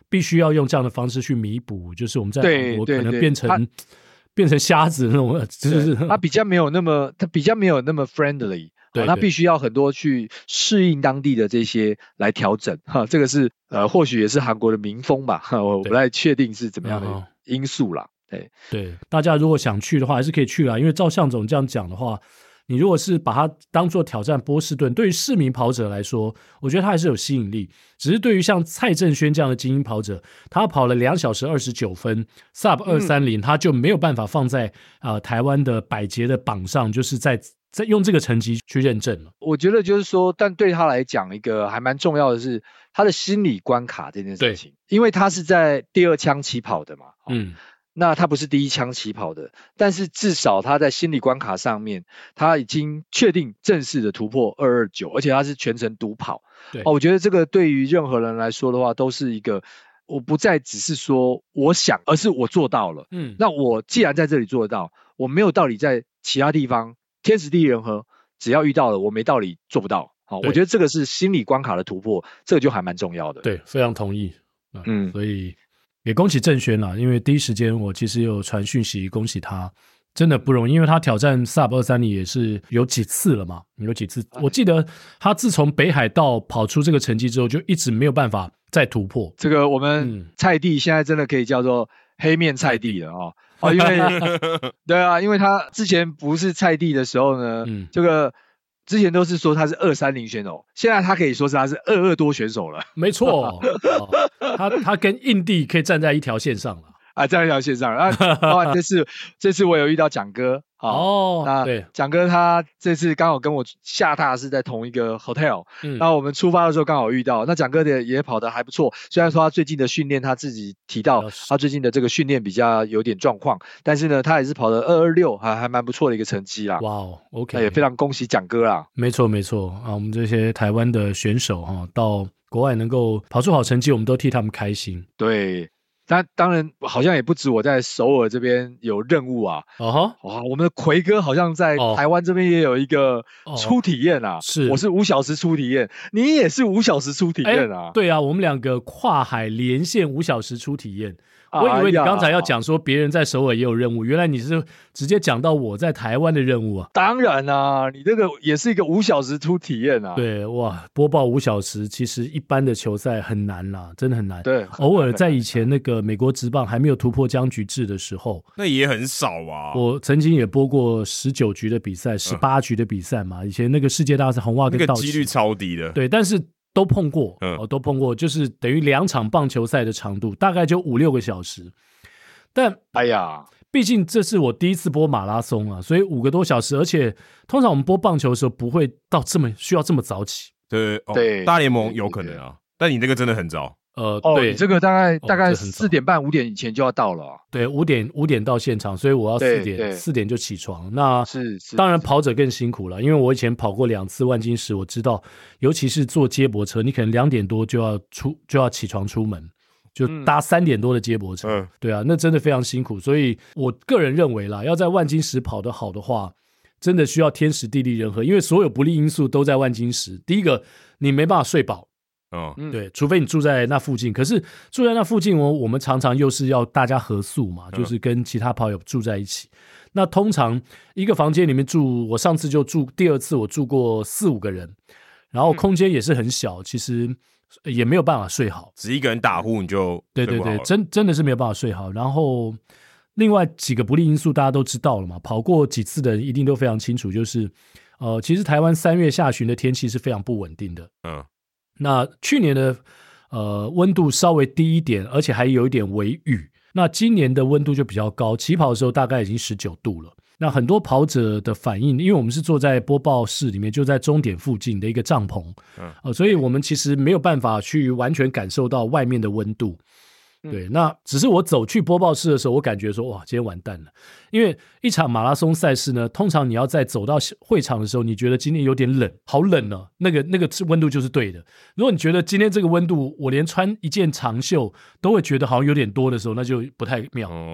必须要用这样的方式去弥补，就是我们在韩国可能变成变成瞎子那种，就是他比较没有那么，他比较没有那么 friendly， 对， 他必须要很多去适应当地的这些来调整哈，这个是呃或许也是韩国的民风吧，我不太确定是怎么样的因素啦。对对，大家如果想去的话，还是可以去啦，因为照向总这样讲的话。你如果是把它当作挑战波士顿，对于市民跑者来说，我觉得它还是有吸引力。只是对于像蔡正轩这样的精英跑者，他跑了两小时二十九分 ，sub 二三零，他就没有办法放在呃台湾的百捷的榜上，就是在在用这个成绩去认证了。 我觉得就是说，但对他来讲，一个还蛮重要的是他的心理关卡这件事情，因为他是在第二枪起跑的嘛，嗯。那他不是第一枪起跑的，但是至少他在心理关卡上面，他已经确定正式的突破二二九，而且他是全程独跑。 对、 哦，我觉得这个对于任何人来说的话，都是一个，我不再只是说我想，而是我做到了。嗯，那我既然在这里做得到，我没有道理在其他地方天时地利人和，只要遇到了，我没道理做不到。好、哦，我觉得这个是心理关卡的突破，这个就还蛮重要的。 对，非常同意。嗯，所以。也恭喜郑轩啦，因为第一时间我其实有传讯息恭喜他，真的不容易，因为他挑战 sub 二三零也是有几次了嘛，有几次，我记得他自从北海道跑出这个成绩之后，就一直没有办法再突破。 这个我们菜地现在真的可以叫做黑面菜地了哦，哦，因为对啊，因为他之前不是菜地的时候呢，嗯、这个。之前都是说他是二三零选手，现在他可以说是他是二二多选手了。 没错，哦、他他跟印地可以站在一条线上了啊，站在一条线上。啊，包括这次这次我有遇到蒋哥。 哦， 那对， 蒋哥他这次刚好跟我下榻是在同一个 hotel，嗯，然后我们出发的时候刚好遇到，那蒋哥的也跑得还不错，虽然说他最近的训练他自己提到他最近的这个训练比较有点状况，但是呢他也是跑得二二六，还还蛮不错的一个成绩啦。 哇哦 ，OK， 也非常恭喜蒋哥啦。 没错没错啊，我们这些台湾的选手哈，到国外能够跑出好成绩，我们都替他们开心。 对。但当然，好像也不止我在首尔这边有任务啊。哦哈，哇，我们的奎哥好像在台湾这边也有一个初体验啊。 是， 我是五小时初体验，你也是五小时初体验啊。 对啊，我们两个跨海连线五小时初体验。我以为你刚才要讲说别人在首尔也有任务，原来你是直接讲到我在台湾的任务啊。 当然啊，你这个也是一个五小时初体验啊。 对，哇，播报五小时，其实一般的球赛很难啦，真的很难。 对， 偶尔在以前那个美国职棒还没有突破僵局制的时候， 那也很少啊。 我曾经也播过十九局的比赛、十八局的比赛嘛。以前那个世界大赛红袜跟道奇， 那个几率超低的。 对，但是都碰过，嗯、哦，都碰过，就是等于两场棒球赛的长度，大概就五六个小时。但哎呀， 毕竟这是我第一次播马拉松啊，所以五个多小时，而且通常我们播棒球的时候不会到这么需要这么早起。 对、哦、对，大联盟有可能啊，但你这个真的很早。 呃， 哦， 对， 你这个大概、哦、大概四点半五点以前就要到了、啊。 对，五点五点到现场，所以我要四点四点就起床。那是当然跑者更辛苦了，因为我以前跑过两次万金石，我知道，尤其是坐接驳车，你可能两点多就要出就要起床出门。就搭三点多的接驳车、嗯，对啊，那真的非常辛苦。所以我个人认为啦，要在万金石跑得好的话，真的需要天时地利人和，因为所有不利因素都在万金石。第一个，你没办法睡饱，哦，对，除非你住在那附近。可是住在那附近，我我们常常又是要大家合宿嘛，就是跟其他跑友住在一起。那通常一个房间里面住，我上次就住第二次，我住过四五个人，然后空间也是很小，其实。也没有办法睡好， 只一个人打呼你就对对对，真真的是没有办法睡好。然后另外几个不利因素大家都知道了嘛，跑过几次的人一定都非常清楚，就是呃，其实台湾三月下旬的天气是非常不稳定的。嗯，那去年的呃温度稍微低一点，而且还有一点微雨。那今年的温度就比较高，起跑的时候大概已经十九度了。那很多跑者的反应，因为我们是坐在播报室里面，就在终点附近的一个帐篷，嗯呃、所以我们其实没有办法去完全感受到外面的温度。对，那只是我走去播报室的时候，我感觉说，哇，今天完蛋了。因为一场马拉松赛事呢，通常你要在走到会场的时候，你觉得今天有点冷，好冷哦，那个那个温度就是对的。如果你觉得今天这个温度，我连穿一件长袖都会觉得好像有点多的时候，那就不太妙。哦，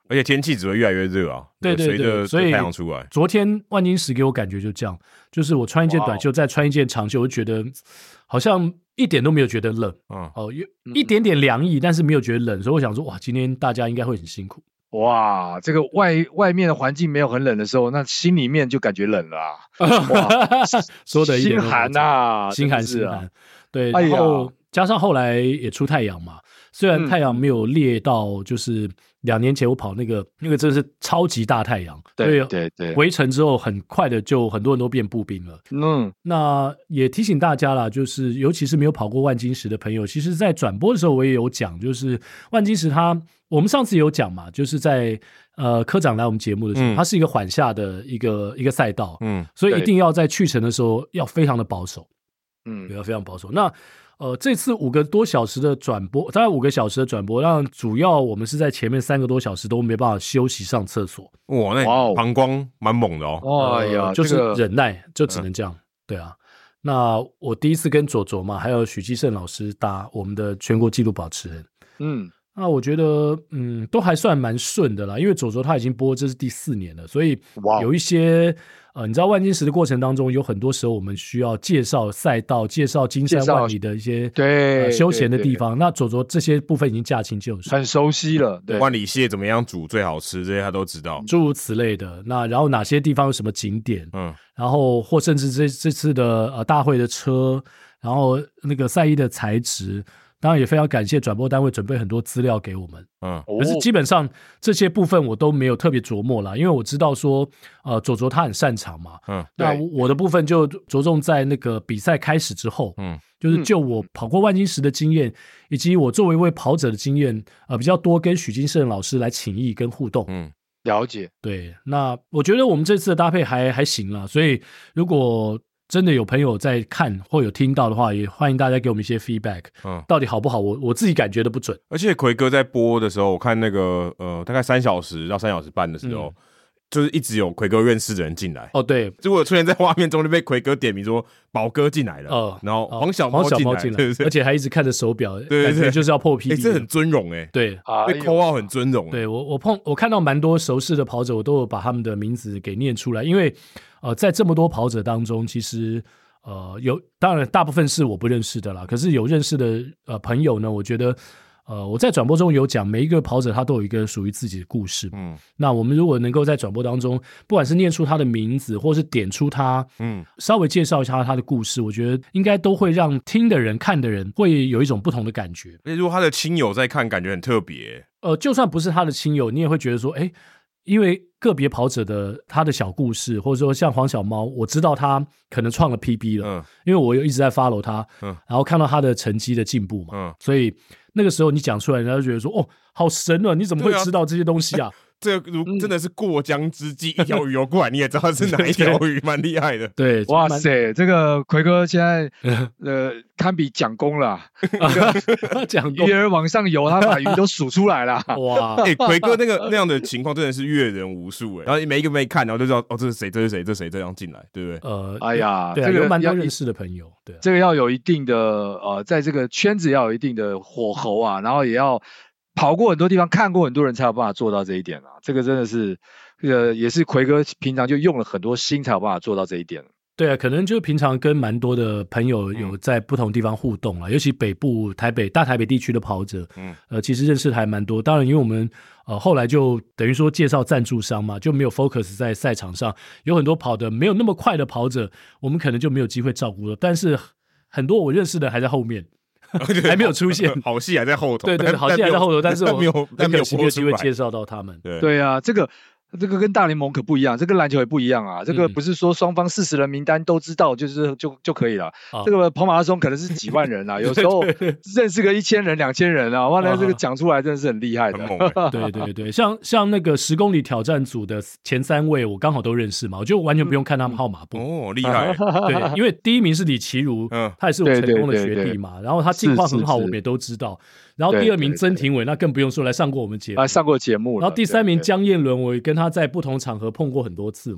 而且天气只会越来越热啊， 对对对， 所以太阳出来。 昨天万金石给我感觉就这样，就是我穿一件短袖再穿一件长袖，我就觉得好像一点都没有觉得冷，嗯，哦，有一点点凉意，但是没有觉得冷，所以我想说，哇，今天大家应该会很辛苦。 哇，这个外外面的环境没有很冷的时候，那心里面就感觉冷了啊！哇， 说的一点心寒呐、啊， 心寒心寒。对，然后加上后来也出太阳嘛，虽然太阳没有烈到，就是两年前我跑那个那个真的是超级大太阳， 对对对， 回程之后很快的就很多人都变步兵了。嗯，那也提醒大家啦，就是尤其是没有跑过万金石的朋友，其实在转播的时候我也有讲，就是万金石它。我们上次有讲嘛，就是在呃科长来我们节目的时候，嗯、它是一个缓下的一个一个赛道，嗯，所以一定要在去程的时候要非常的保守，嗯，要非常保守。那呃这次五个多小时的转播，大概五个小时的转播，让主要我们是在前面三个多小时都没办法休息上厕所， 哇，那膀胱蛮猛的哦， 哎呀、呃，就是忍耐，就只能这样，嗯、对啊。那我第一次跟佐佐嘛，还有许基胜老师搭我们的全国纪录保持人，嗯。那我觉得，嗯，都还算蛮顺的啦，因为佐佐他已经播这是第四年了，所以有一些呃，你知道万金石的过程当中，有很多时候我们需要介绍赛道、介绍金山万里的一些对、 呃、休闲的地方。那佐佐这些部分已经驾轻就熟， 很熟悉了。对， 万里蟹怎么样煮最好吃，这些他都知道， 诸如此类的。那然后哪些地方有什么景点，嗯，然后或甚至这这次的呃大会的车，然后那个赛衣的材质。当然也非常感谢转播单位准备很多资料给我们，嗯，可是基本上这些部分我都没有特别琢磨啦，因为我知道说，呃，佐佐他很擅长嘛，嗯，那我的部分就着重在那个比赛开始之后，嗯，就是就我跑过万金石的经验，以及我作为一位跑者的经验，呃，比较多跟许金胜老师来请益跟互动， 嗯，了解， 对，那我觉得我们这次的搭配还还行啦，所以如果真的有朋友在看或有听到的话，也欢迎大家给我们一些 feedback，嗯，到底好不好？我我自己感觉的不准。 而且奎哥在播的时候，我看那个呃，大概三小时到三小时半的时候，嗯、就是一直有奎哥认识的人进来。 哦，对， 如果出现在画面中，就被奎哥点名说宝哥进来了，哦、然后黄小猫进来，进来对对对， 而且还一直看着手表， 对对对， 就是要破 P B， 欸、这很尊荣哎、欸， 对， 被 call out 很尊荣。 对我我碰我看到蛮多熟识的跑者，我都有把他们的名字给念出来，因为呃，在这么多跑者当中，其实。呃，有当然大部分是我不认识的啦，可是有认识的呃朋友呢，我觉得呃我在转播中有讲，每一个跑者他都有一个属于自己的故事，嗯，那我们如果能够在转播当中，不管是念出他的名字，或是点出他，嗯，稍微介绍一下他的故事，我觉得应该都会让听的人、看的人会有一种不同的感觉。 而且如果他的亲友在看，感觉很特别。 呃，就算不是他的亲友，你也会觉得说，哎。因为个别跑者的他的小故事，或者说像黄小猫，我知道他可能创了 P B 了，嗯，因为我有一直在 follow 他，嗯，然后看到他的成绩的进步嘛，嗯，所以那个时候你讲出来，人家就觉得说，哦，好神啊，你怎么会知道这些东西啊？ 这个如真的是过江之鲫，一条鱼游过来，你也知道是哪一条鱼，蛮厉害的。 对， 哇塞，这个奎哥现在呃堪比蒋公了， 蒋公鱼儿往上游，他把鱼都数出来了。 哇，哎、欸，奎哥那个那样的情况真的是阅人无数哎，然后每一个没看，然后就知道哦，这是谁，这是谁，这是谁这样进来，对不对？ 呃，哎呀， 对啊， 这个有蛮多认识的朋友，对、啊， 这个要有一定的呃，在这个圈子要有一定的火候啊，然后也要。跑过很多地方，看过很多人，才有办法做到这一点啊！这个真的是，呃，也是奎哥平常就用了很多心，才有办法做到这一点。 对啊，可能就平常跟蛮多的朋友有在不同地方互动啊，嗯、尤其北部、台北、大台北地区的跑者，嗯，呃，其实认识的还蛮多。当然，因为我们呃后来就等于说介绍赞助商嘛，就没有 focus 在赛场上，有很多跑的没有那么快的跑者，我们可能就没有机会照顾了。但是很多我认识的还在后面。还没有出现， 好戏还在后头。 对对，好戏还在后头，但是我没有，但没有没有机会介绍到他们。 对对啊，这个这个跟大联盟可不一样，这跟篮球也不一样啊。这个不是说双方四十人名单都知道就是就就可以了。哦、这个跑马拉松可能是几万人啊，有时候认识个一千人、两千人啊，哇，那这个讲出来真的是很厉害的。 很猛欸、 对对对，像像那个十公里挑战组的前三位，我刚好都认识嘛，我就完全不用看他们号码布。 哦，厉害、欸！ 对，因为第一名是李奇儒，嗯，他也是我成功的学弟嘛，然后他近况很好，我们也都知道。然后第二名曾庭伟，那更不用说，来上过我们节目， 啊，上过节目了。 然后第三名江彦伦，我也跟他在不同场合碰过很多次嘛，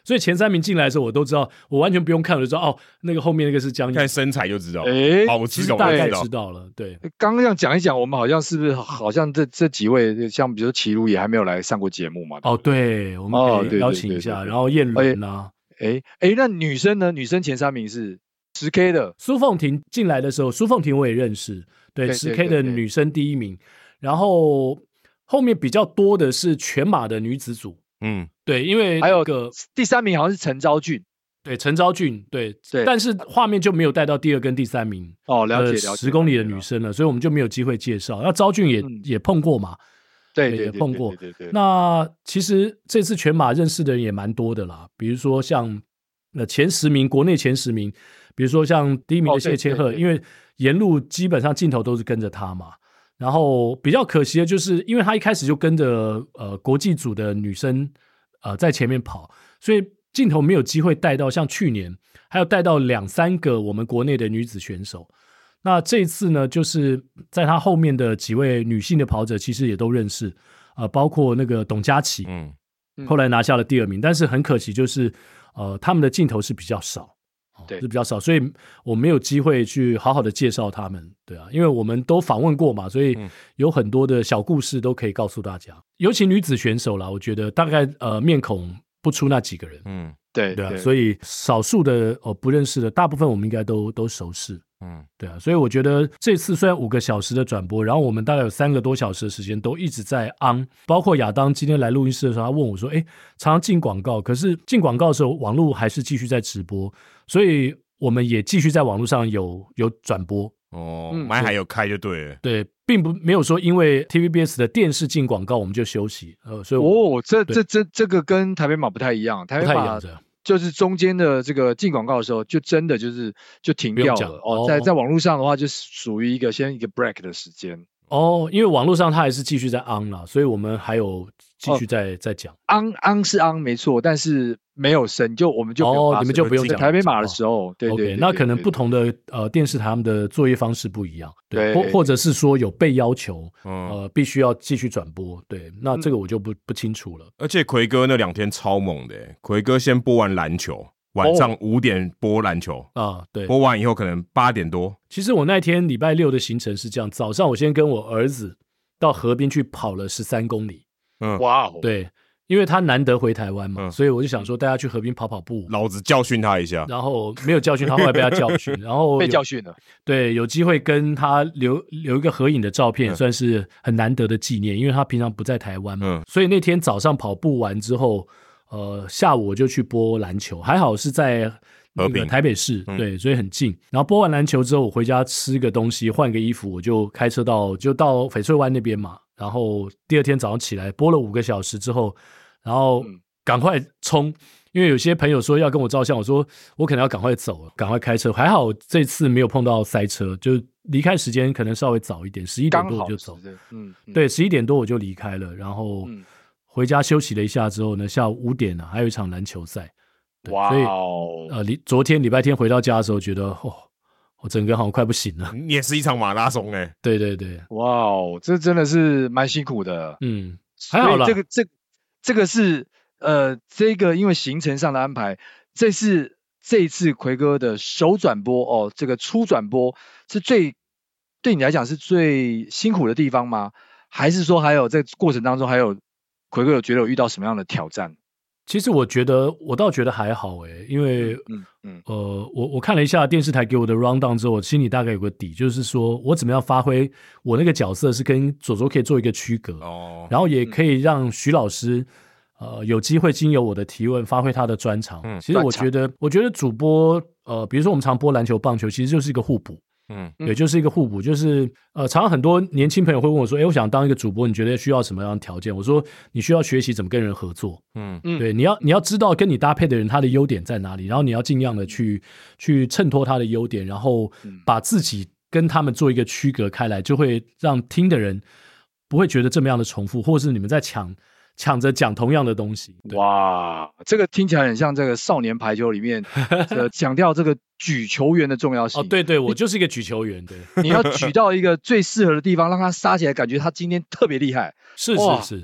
所以前三名进来的时候，我都知道，我完全不用看，我就知道哦，那个后面那个是江一， 看身材就知道， 哎， 好吃懂大概知知道了。对， 刚刚这样讲一讲，我们好像是不是好像这这几位，像比如说齐鲁也还没有来上过节目嘛？ 哦，对，我们可以邀请一下，然后燕伦啊， 哎哎，那女生呢？女生前三名是十 K 的苏凤婷进来的时候，苏凤婷我也认识，对，十 K 的女生第一名，然后后面比较多的是全马的女子组，嗯，对，因为还有个第三名好像是陈昭俊， 对，陈昭俊，对对， 但是画面就没有带到第二跟第三名哦，了解了解， 十公里的女生了，所以我们就没有机会介绍。那昭俊也、嗯、也碰过嘛， 对对， 也碰过。 对对对对对， 那其实这次全马认识的人也蛮多的啦，比如说像呃前十名，国内前十名，比如说像第一名的谢千鹤，哦、因为沿路基本上镜头都是跟着他嘛。然后比较可惜的就是，因为他一开始就跟着呃国际组的女生呃在前面跑，所以镜头没有机会带到像去年，还有带到两三个我们国内的女子选手。那这一次呢，就是在他后面的几位女性的跑者，其实也都认识，呃，包括那个董佳琪，嗯，后来拿下了第二名，但是很可惜就是呃他们的镜头是比较少。对，是比较少，所以我没有机会去好好的介绍他们，对啊，因为我们都访问过嘛，所以有很多的小故事都可以告诉大家。尤其女子选手啦，我觉得大概呃面孔不出那几个人，嗯， 对对啊，所以少数的哦不认识的，大部分我们应该都都熟识，嗯，对啊，所以我觉得这次虽然五个小时的转播，然后我们大概有三个多小时的时间都一直在 on， 包括亚当今天来录音室的时候，他问我说，哎，常常进广告，可是进广告的时候网络还是继续在直播。所以我们也继续在网络上有有转播哦，麦还有开就对了， 对，并不没有说因为 T V B S 的电视进广告我们就休息，呃，所以哦，这这这这个跟台北马不太一样，台北马就是中间的这个进广告的时候，就真的就是就停掉了哦，在在网络上的话，就属于一个先一个 break 的时间哦，因为网络上它还是继续在 on 啦，所以我们还有继续在、哦、在讲 on on 是 on 没错，但是没有声，就我们就哦，你们就不用讲台北马的时候，对 对, 对, 对, 对, 对， 那可能不同的呃电视台他们的作业方式不一样，对，或或者是说有被要求，呃，必须要继续转播，对，那这个我就不、嗯、不清楚了。 而且奎哥那两天超猛的，奎哥先播完篮球。晚上五点播篮球啊、哦，对，播完以后可能八点多。 其实我那天礼拜六的行程是这样：早上我先跟我儿子到河边去跑了十三公里。 嗯，哇， 对，因为他难得回台湾嘛、嗯，所以我就想说大家去河边跑跑步， 老子教训他一下。 然后没有教训他，后来被他教训，然后被教训了。 对，有机会跟他留留一个合影的照片、嗯，算是很难得的纪念，因为他平常不在台湾嘛、嗯，所以那天早上跑步完之后。呃，下午我就去播篮球，还好是在那个台北市，对，所以很近。然后播完篮球之后，我回家吃个东西，换个衣服，我就开车到就到翡翠湾那边嘛。然后第二天早上起来播了五个小时之后，然后赶快冲，因为有些朋友说要跟我照相，我说我可能要赶快走了，赶快开车。还好这次没有碰到塞车，就离开时间可能稍微早一点，十一点多我就走。嗯，对，十一点多我就离开了，然后。嗯回家休息了一下之后呢，下午五点啊，还有一场篮球赛。 哇、 wow ！所以呃，昨天礼拜天回到家的时候，觉得哦，我整个好像快不行了。 也是一场马拉松哎、欸。 对对对， 哇哦，这真的是蛮辛苦的。 嗯，还好啦。 这个这这个是呃，这个因为行程上的安排，这是这一次奎哥的首转播哦，这个初转播是最对你来讲是最辛苦的地方吗？还是说还有在过程当中还有？奎哥有觉得有遇到什么样的挑战？ 其实我觉得，我倒觉得还好诶、欸，因为，嗯嗯，呃，我我看了一下电视台给我的 rundown 之后，我心里大概有个底，就是说我怎么样发挥我那个角色是跟左左可以做一个区隔，哦，然后也可以让徐老师，呃，有机会经由我的提问发挥他的专长。嗯，其实我觉得，我觉得主播，呃，比如说我们常播篮球、棒球，其实就是一个互补。嗯，也就是一个互补，就是呃，常常很多年轻朋友会问我说：“哎，我想当一个主播，你觉得需要什么样的条件？”我说：“你需要学习怎么跟人合作。”嗯嗯，对，你要你要知道跟你搭配的人他的优点在哪里，然后你要尽量的去去衬托他的优点，然后把自己跟他们做一个区隔开来，就会让听的人不会觉得这么样的重复，或是你们在抢。抢着讲同样的东西。 哇，这个听起来很像这个少年排球里面呃强调这个举球员的重要性。 哦，对对，我就是一个举球员，对。 你要举到一个最适合的地方，让他杀起来，感觉他今天特别厉害。 是是是是。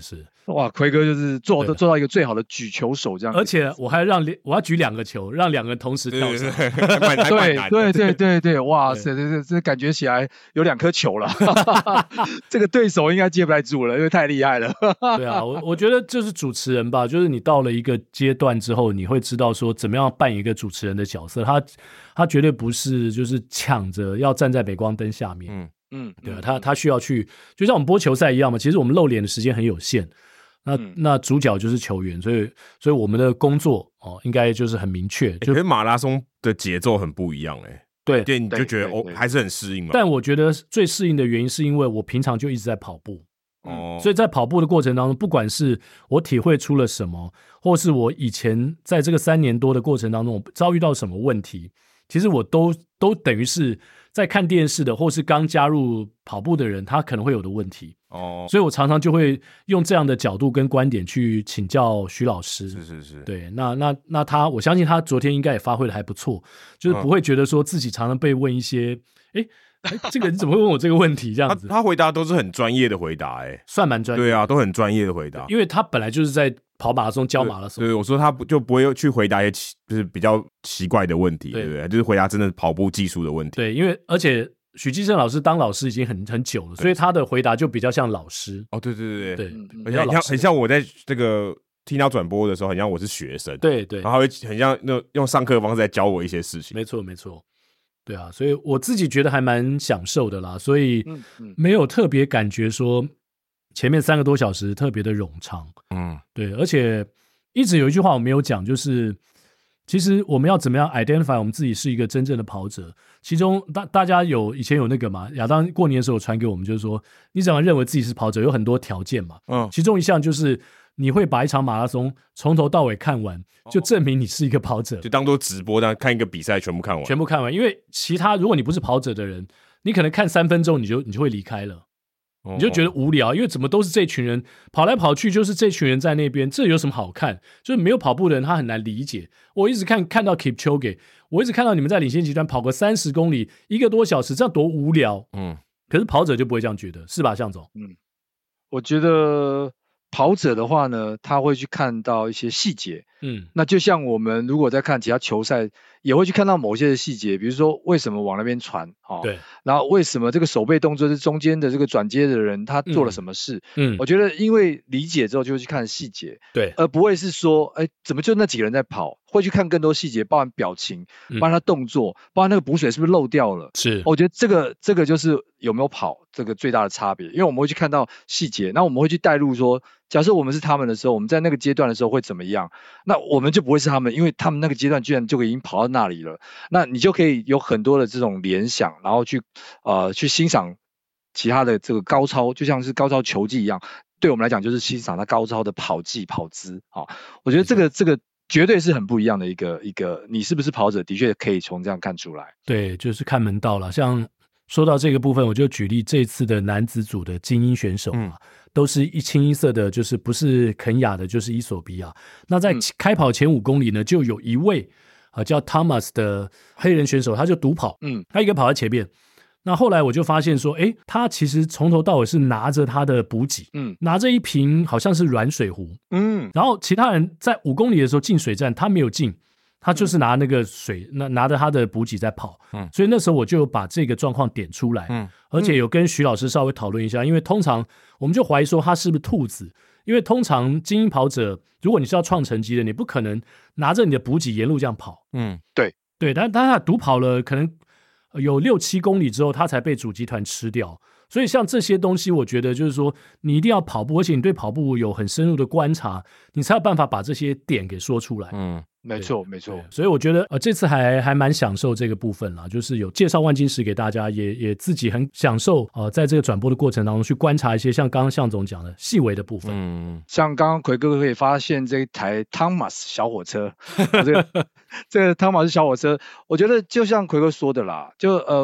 哇，奎哥就是做做到一个最好的举球手这样， 而且我还让我要举两个球，让两个人同时跳上。 对对对对对，哇塞，这这这感觉起来有两颗球了，这个对手应该接不太住了，因为太厉害了。 对啊，我我觉得就是主持人吧，就是你到了一个阶段之后，你会知道说怎么样扮演一个主持人的角色，他他绝对不是就是抢着要站在镁光灯下面。嗯嗯，对啊，他他需要去，就像我们播球赛一样嘛。其实我们露脸的时间很有限，那、嗯、那主角就是球员，所以所以我们的工作哦，应该就是很明确。就、 欸、可是马拉松的节奏很不一样哎、欸， 对对，你就觉得哦还是很适应嘛。 但我觉得最适应的原因是因为我平常就一直在跑步。哦，所以在跑步的过程当中，不管是我体会出了什么，或是我以前在这个三年多的过程当中，我遭遇到什么问题，其实我都都等于是在看电视的，或是刚加入跑步的人，他可能会有的问题。哦，所以我常常就会用这样的角度跟观点去请教徐老师。 是是是， 对，那那那他，我相信他昨天应该也发挥的还不错，就是不会觉得说自己常常被问一些，哎、嗯。欸、这个人怎么会问我这个问题？这样子， 他, 他回答都是很专业的回答、欸，哎， 算蛮专业。 对啊，都很专业的回答， 因为他本来就是在跑马拉松、教马拉松。 对，对我说他不就不会去回答一些就是比较奇怪的问题，对不对？就是回答真的跑步技术的问题。 对，因为而且许基胜老师当老师已经很很久了，所以他的回答就比较像老师。 哦，对对对对， 对， 很像很像我在这个听到转播的时候，很像我是学生。 对对， 然后他会很像那用上课的方式来教我一些事情。 没错没错。对啊，所以我自己觉得还蛮享受的啦，所以没有特别感觉说前面三个多小时特别的冗长。嗯，对，而且一直有一句话我没有讲，就是其实我们要怎么样 identify 我们自己是一个真正的跑者，其中大大家有以前有那个嘛，亚当过年的时候传给我们，就是说你怎么认为自己是跑者有很多条件嘛，嗯，其中一项就是你会把一场马拉松从头到尾看完，就证明你是一个跑者， 就当做直播，但看一个比赛全部看完， 全部看完。因为其他如果你不是跑者的人，你可能看三分钟你就你就会离开了，你就觉得无聊，因为怎么都是这群人跑来跑去，就是这群人在那边，这有什么好看？就是没有跑步的人他很难理解。我一直看看到 Kipchoge， 我一直看到你们在领先集团跑个三十公里，一个多小时，这样多无聊。嗯，可是跑者就不会这样觉得，是吧，向总？ 嗯，我觉得。跑者的话呢，他会去看到一些细节，嗯，那就像我们如果在看其他球赛，也会去看到某些的细节，比如说为什么往那边传，哦，对，然后为什么这个守备动作是中间的这个转接的人他做了什么事，嗯，我觉得因为理解之后就会去看细节，对，而不会是说，哎，怎么就那几个人在跑，会去看更多细节，包含表情，包含他动作，包含那个补水是不是漏掉了， 是， 我觉得这个这个就是有没有跑这个最大的差别，因为我们会去看到细节，那我们会去带入说。假设我们是他们的时候，我们在那个阶段的时候会怎么样？那我们就不会是他们，因为他们那个阶段居然就已经跑到那里了。那你就可以有很多的这种联想，然后去呃去欣赏其他的这个高超，就像是高超球技一样。对我们来讲，就是欣赏他高超的跑技跑姿啊。我觉得这个这个绝对是很不一样的一个一个，你是不是跑者，的确可以从这样看出来。 对，就是看门道了。像说到这个部分，我就举例这次的男子组的精英选手嘛。嗯，都是一清一色的，就是不是肯亚的，就是伊索比亚。那在开跑前五公里呢，就有一位啊叫 Thomas 的黑人选手，他就独跑，嗯，他一个跑在前面。那后来我就发现说，诶，他其实从头到尾是拿着他的补给，嗯，拿着一瓶好像是软水壶，嗯，然后其他人在五公里的时候进水站，他没有进。他就是拿那个水，那拿着他的补给在跑，嗯，所以那时候我就把这个状况点出来，嗯，而且有跟徐老师稍微讨论一下，因为通常我们就怀疑说他是不是兔子，因为通常精英跑者，如果你是要创成绩的，你不可能拿着你的补给沿路这样跑， 嗯，对对，但但他独跑了，可能有六七公里之后，他才被主集团吃掉。所以像这些东西，我觉得就是说，你一定要跑步，而且你对跑步有很深入的观察，你才有办法把这些点给说出来。 嗯，没错，没错。 所以我觉得，呃，这次还还蛮享受这个部分啦，就是有介绍万金石给大家，也也自己很享受，呃，在这个转播的过程当中去观察一些像刚刚向总讲的细微的部分。 嗯，像刚刚奎哥可以发现这一台汤马斯小火车，这个这个汤马斯小火车，我觉得就像奎哥说的啦，就呃。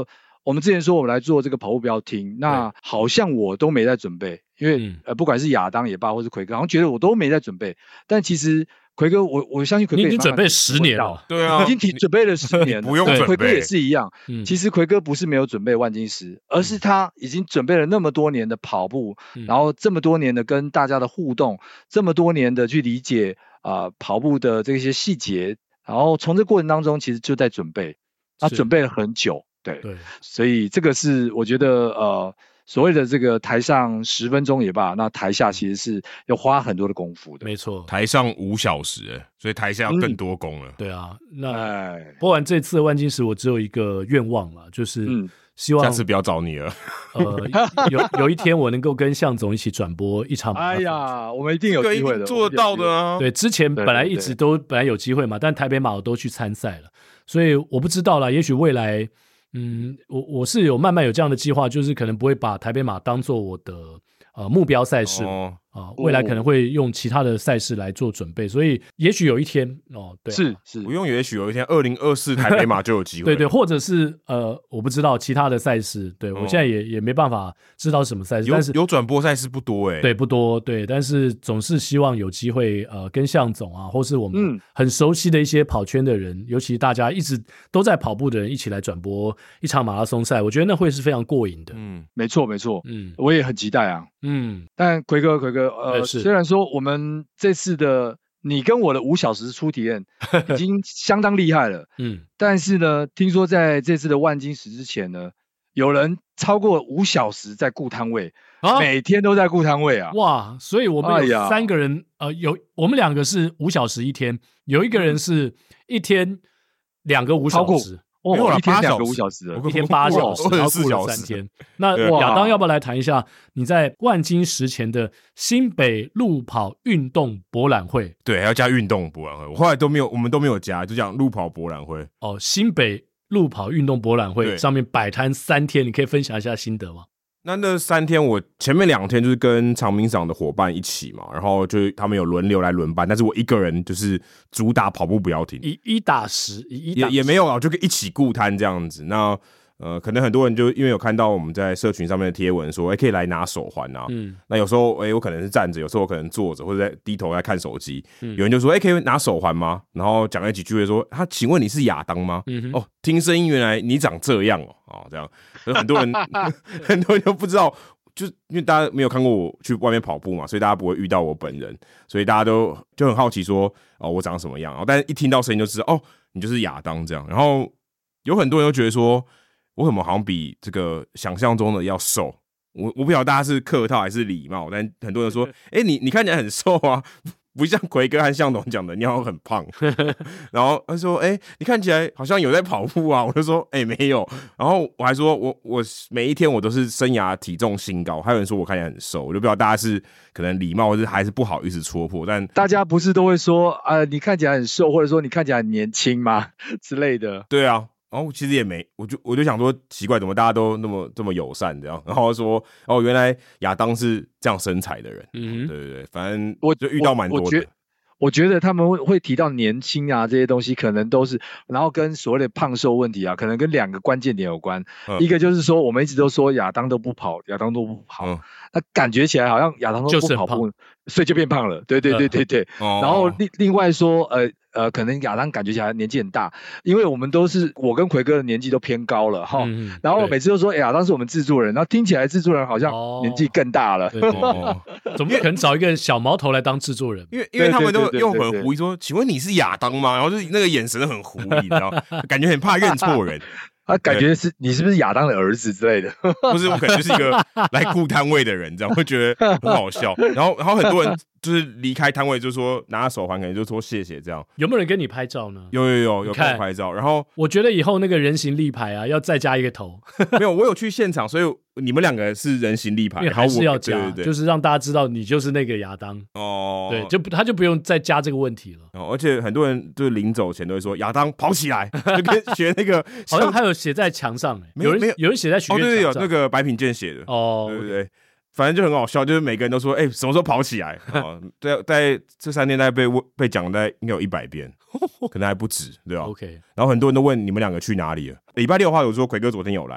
我们之前说我们来做这个跑步标厅，那好像我都没在准备，因为、嗯、呃不管是亚当也罢，或是奎哥，好像觉得我都没在准备。但其实奎哥，我我相信奎哥你已经准备十年了， 对啊， 已经准备了十年了， 不用准备。 奎哥也是一样、嗯，其实奎哥不是没有准备万金石，而是他已经准备了那么多年的跑步，嗯、然后这么多年的跟大家的互动，这么多年的去理解啊、呃、跑步的这些细节，然后从这过程当中其实就在准备，他准备了很久。对, 对，所以这个是我觉得呃，所谓的这个台上十分钟也罢，那台下其实是要花很多的功夫的。 没错， 台上五小时，所以台下要更多功了。 嗯、对啊，那播完这次的万金石，我只有一个愿望了，就是希望、 嗯、下次不要找你了。 呃，有有一天我能够跟向总一起转播一场。 哎呀，我们一定有机会的， 做得到的啊。 对，之前本来一直都本来有机会嘛，但台北马我都去参赛了，所以我不知道啦，也许未来。嗯，我我是有慢慢有这样的计划，就是可能不会把台北马当做我的呃目标赛事、哦呃、未来可能会用其他的赛事来做准备，所以也许有一天哦，对、啊， 是是， 不用，也许有一天二零二四台北马就有机会， 对对，或者是呃，我不知道其他的赛事，对、哦、我现在也也没办法知道什么赛事，但是有转播赛事不多哎、欸， 对，不多，对，但是总是希望有机会呃，跟向总啊，或是我们很熟悉的一些跑圈的人，嗯、尤其大家一直都在跑步的人一起来转播一场马拉松赛，我觉得那会是非常过瘾的。 嗯，没错没错，嗯，我也很期待啊。 嗯， 但奎哥奎哥，呃，虽然说我们这次的你跟我的五小时初体验已经相当厉害了，嗯，但是呢，听说在这次的万金石之前呢，有人超过五小时在顾摊位，啊，每天都在顾摊位啊！ 哇，所以我们有三个人，哎、呃，有我们两个是五小时一天，有一个人是一天两个五小时。 没有啦，一天两个五小时， 一天八小时，然后顾了三天。那亚当要不要来谈一下你在万金石前的新北路跑运动博览会？ 对，还要加运动博览会。我后来都没有，我们都没有加，就讲路跑博览会。 哦，新北路跑运动博览会上面摆摊三天，你可以分享一下心得吗？ 那那三天，我前面两天就是跟长明赏的伙伴一起嘛，然后就他们有轮流来轮班，但是我一个人就是主打跑步不要停， 以一打十，以一打十也也没有啊，就一起顾摊这样子。那呃，可能很多人就因为有看到我们在社群上面的贴文说，哎、欸，可以来拿手环啊。嗯，那有时候哎、欸，我可能是站着，有时候我可能坐着，或者在低头在看手机、嗯。有人就说，哎、欸，可以拿手环吗？然后讲了几句，说，他请问你是亚当吗？嗯、哦，听声音原来你长这样哦，哦，这样，所以很多人很多人都不知道。就因为大家没有看过我去外面跑步嘛，所以大家不会遇到我本人，所以大家都就很好奇说，哦，我长什么样？然后但是一听到声音就知道，哦，你就是亚当这样。然后有很多人都觉得说，我怎么好像比这个想象中的要瘦？我我不晓得大家是客套还是礼貌，但很多人说，哎、欸，你你看起来很瘦啊。不像奎哥和向董讲的，你好像很胖。然后他说：“哎、欸，你看起来好像有在跑步啊。”我就说：“哎、欸，没有。”然后我还说我：“我我每一天我都是生涯体重新高。”还有人说我看起来很瘦，我就不知道大家是可能礼貌，或是还是不好意思戳破。但大家不是都会说啊、呃，你看起来很瘦，或者说你看起来很年轻吗之类的？ 对啊。然后其实也没，我就我就想说奇怪，怎么大家都那么这么友善这样？然后说哦，原来亚当是这样身材的人，嗯，对对对，反正我就遇到蛮多的。 我, 我, 我, 觉我觉得他们会会提到年轻啊这些东西，可能都是，然后跟所谓的胖瘦问题啊，可能跟两个关键点有关。嗯、一个就是说，我们一直都说亚当都不跑，亚当都不跑，嗯、那感觉起来好像亚当都不跑步，所以就变胖了。对对对对对。嗯、然后另另外说，呃。呃，可能亚当感觉起来年纪很大，因为我们都是我跟奎哥的年纪都偏高了哈、嗯，然后每次都说亚当是我们制作人，然后听起来制作人好像年纪更大了， 哦、怎么可能找一个小毛头来当制作人？ 因为因为他们都用很狐疑说，请问你是亚当吗？然后就是那个眼神很狐疑，你知道，感觉很怕认错人。 他感觉是你是不是亚当的儿子之类的？ 不是，我可能就是一个来顾摊位的人，这样会觉得很好笑。然后，然后很多人就是离开摊位就说拿手环，可能就说谢谢这样。 有没有人跟你拍照呢？ 有有有有跟我拍照。然后我觉得以后那个人形立牌啊，要再加一个头。 没有，我有去现场，所以你们两个是人形立牌， 还是要加， 对对对， 就是让大家知道你就是那个亚当哦。对，就不他就不用再加这个问题了。 哦，而且很多人就是临走前都会说亚当跑起来，就跟学那个好像还有写在墙上、欸，有人有人写在许愿墙上， 哦，对对，有那个白品健写的哦，对对对。反正就很好笑，就是每个人都说，哎、欸，什么时候跑起来？哦、在在这三天，大概被被讲大概应该有一百遍，可能还不止，对吧 ？OK。然后很多人都问你们两个去哪里了。礼拜六的话，有说奎哥昨天有来，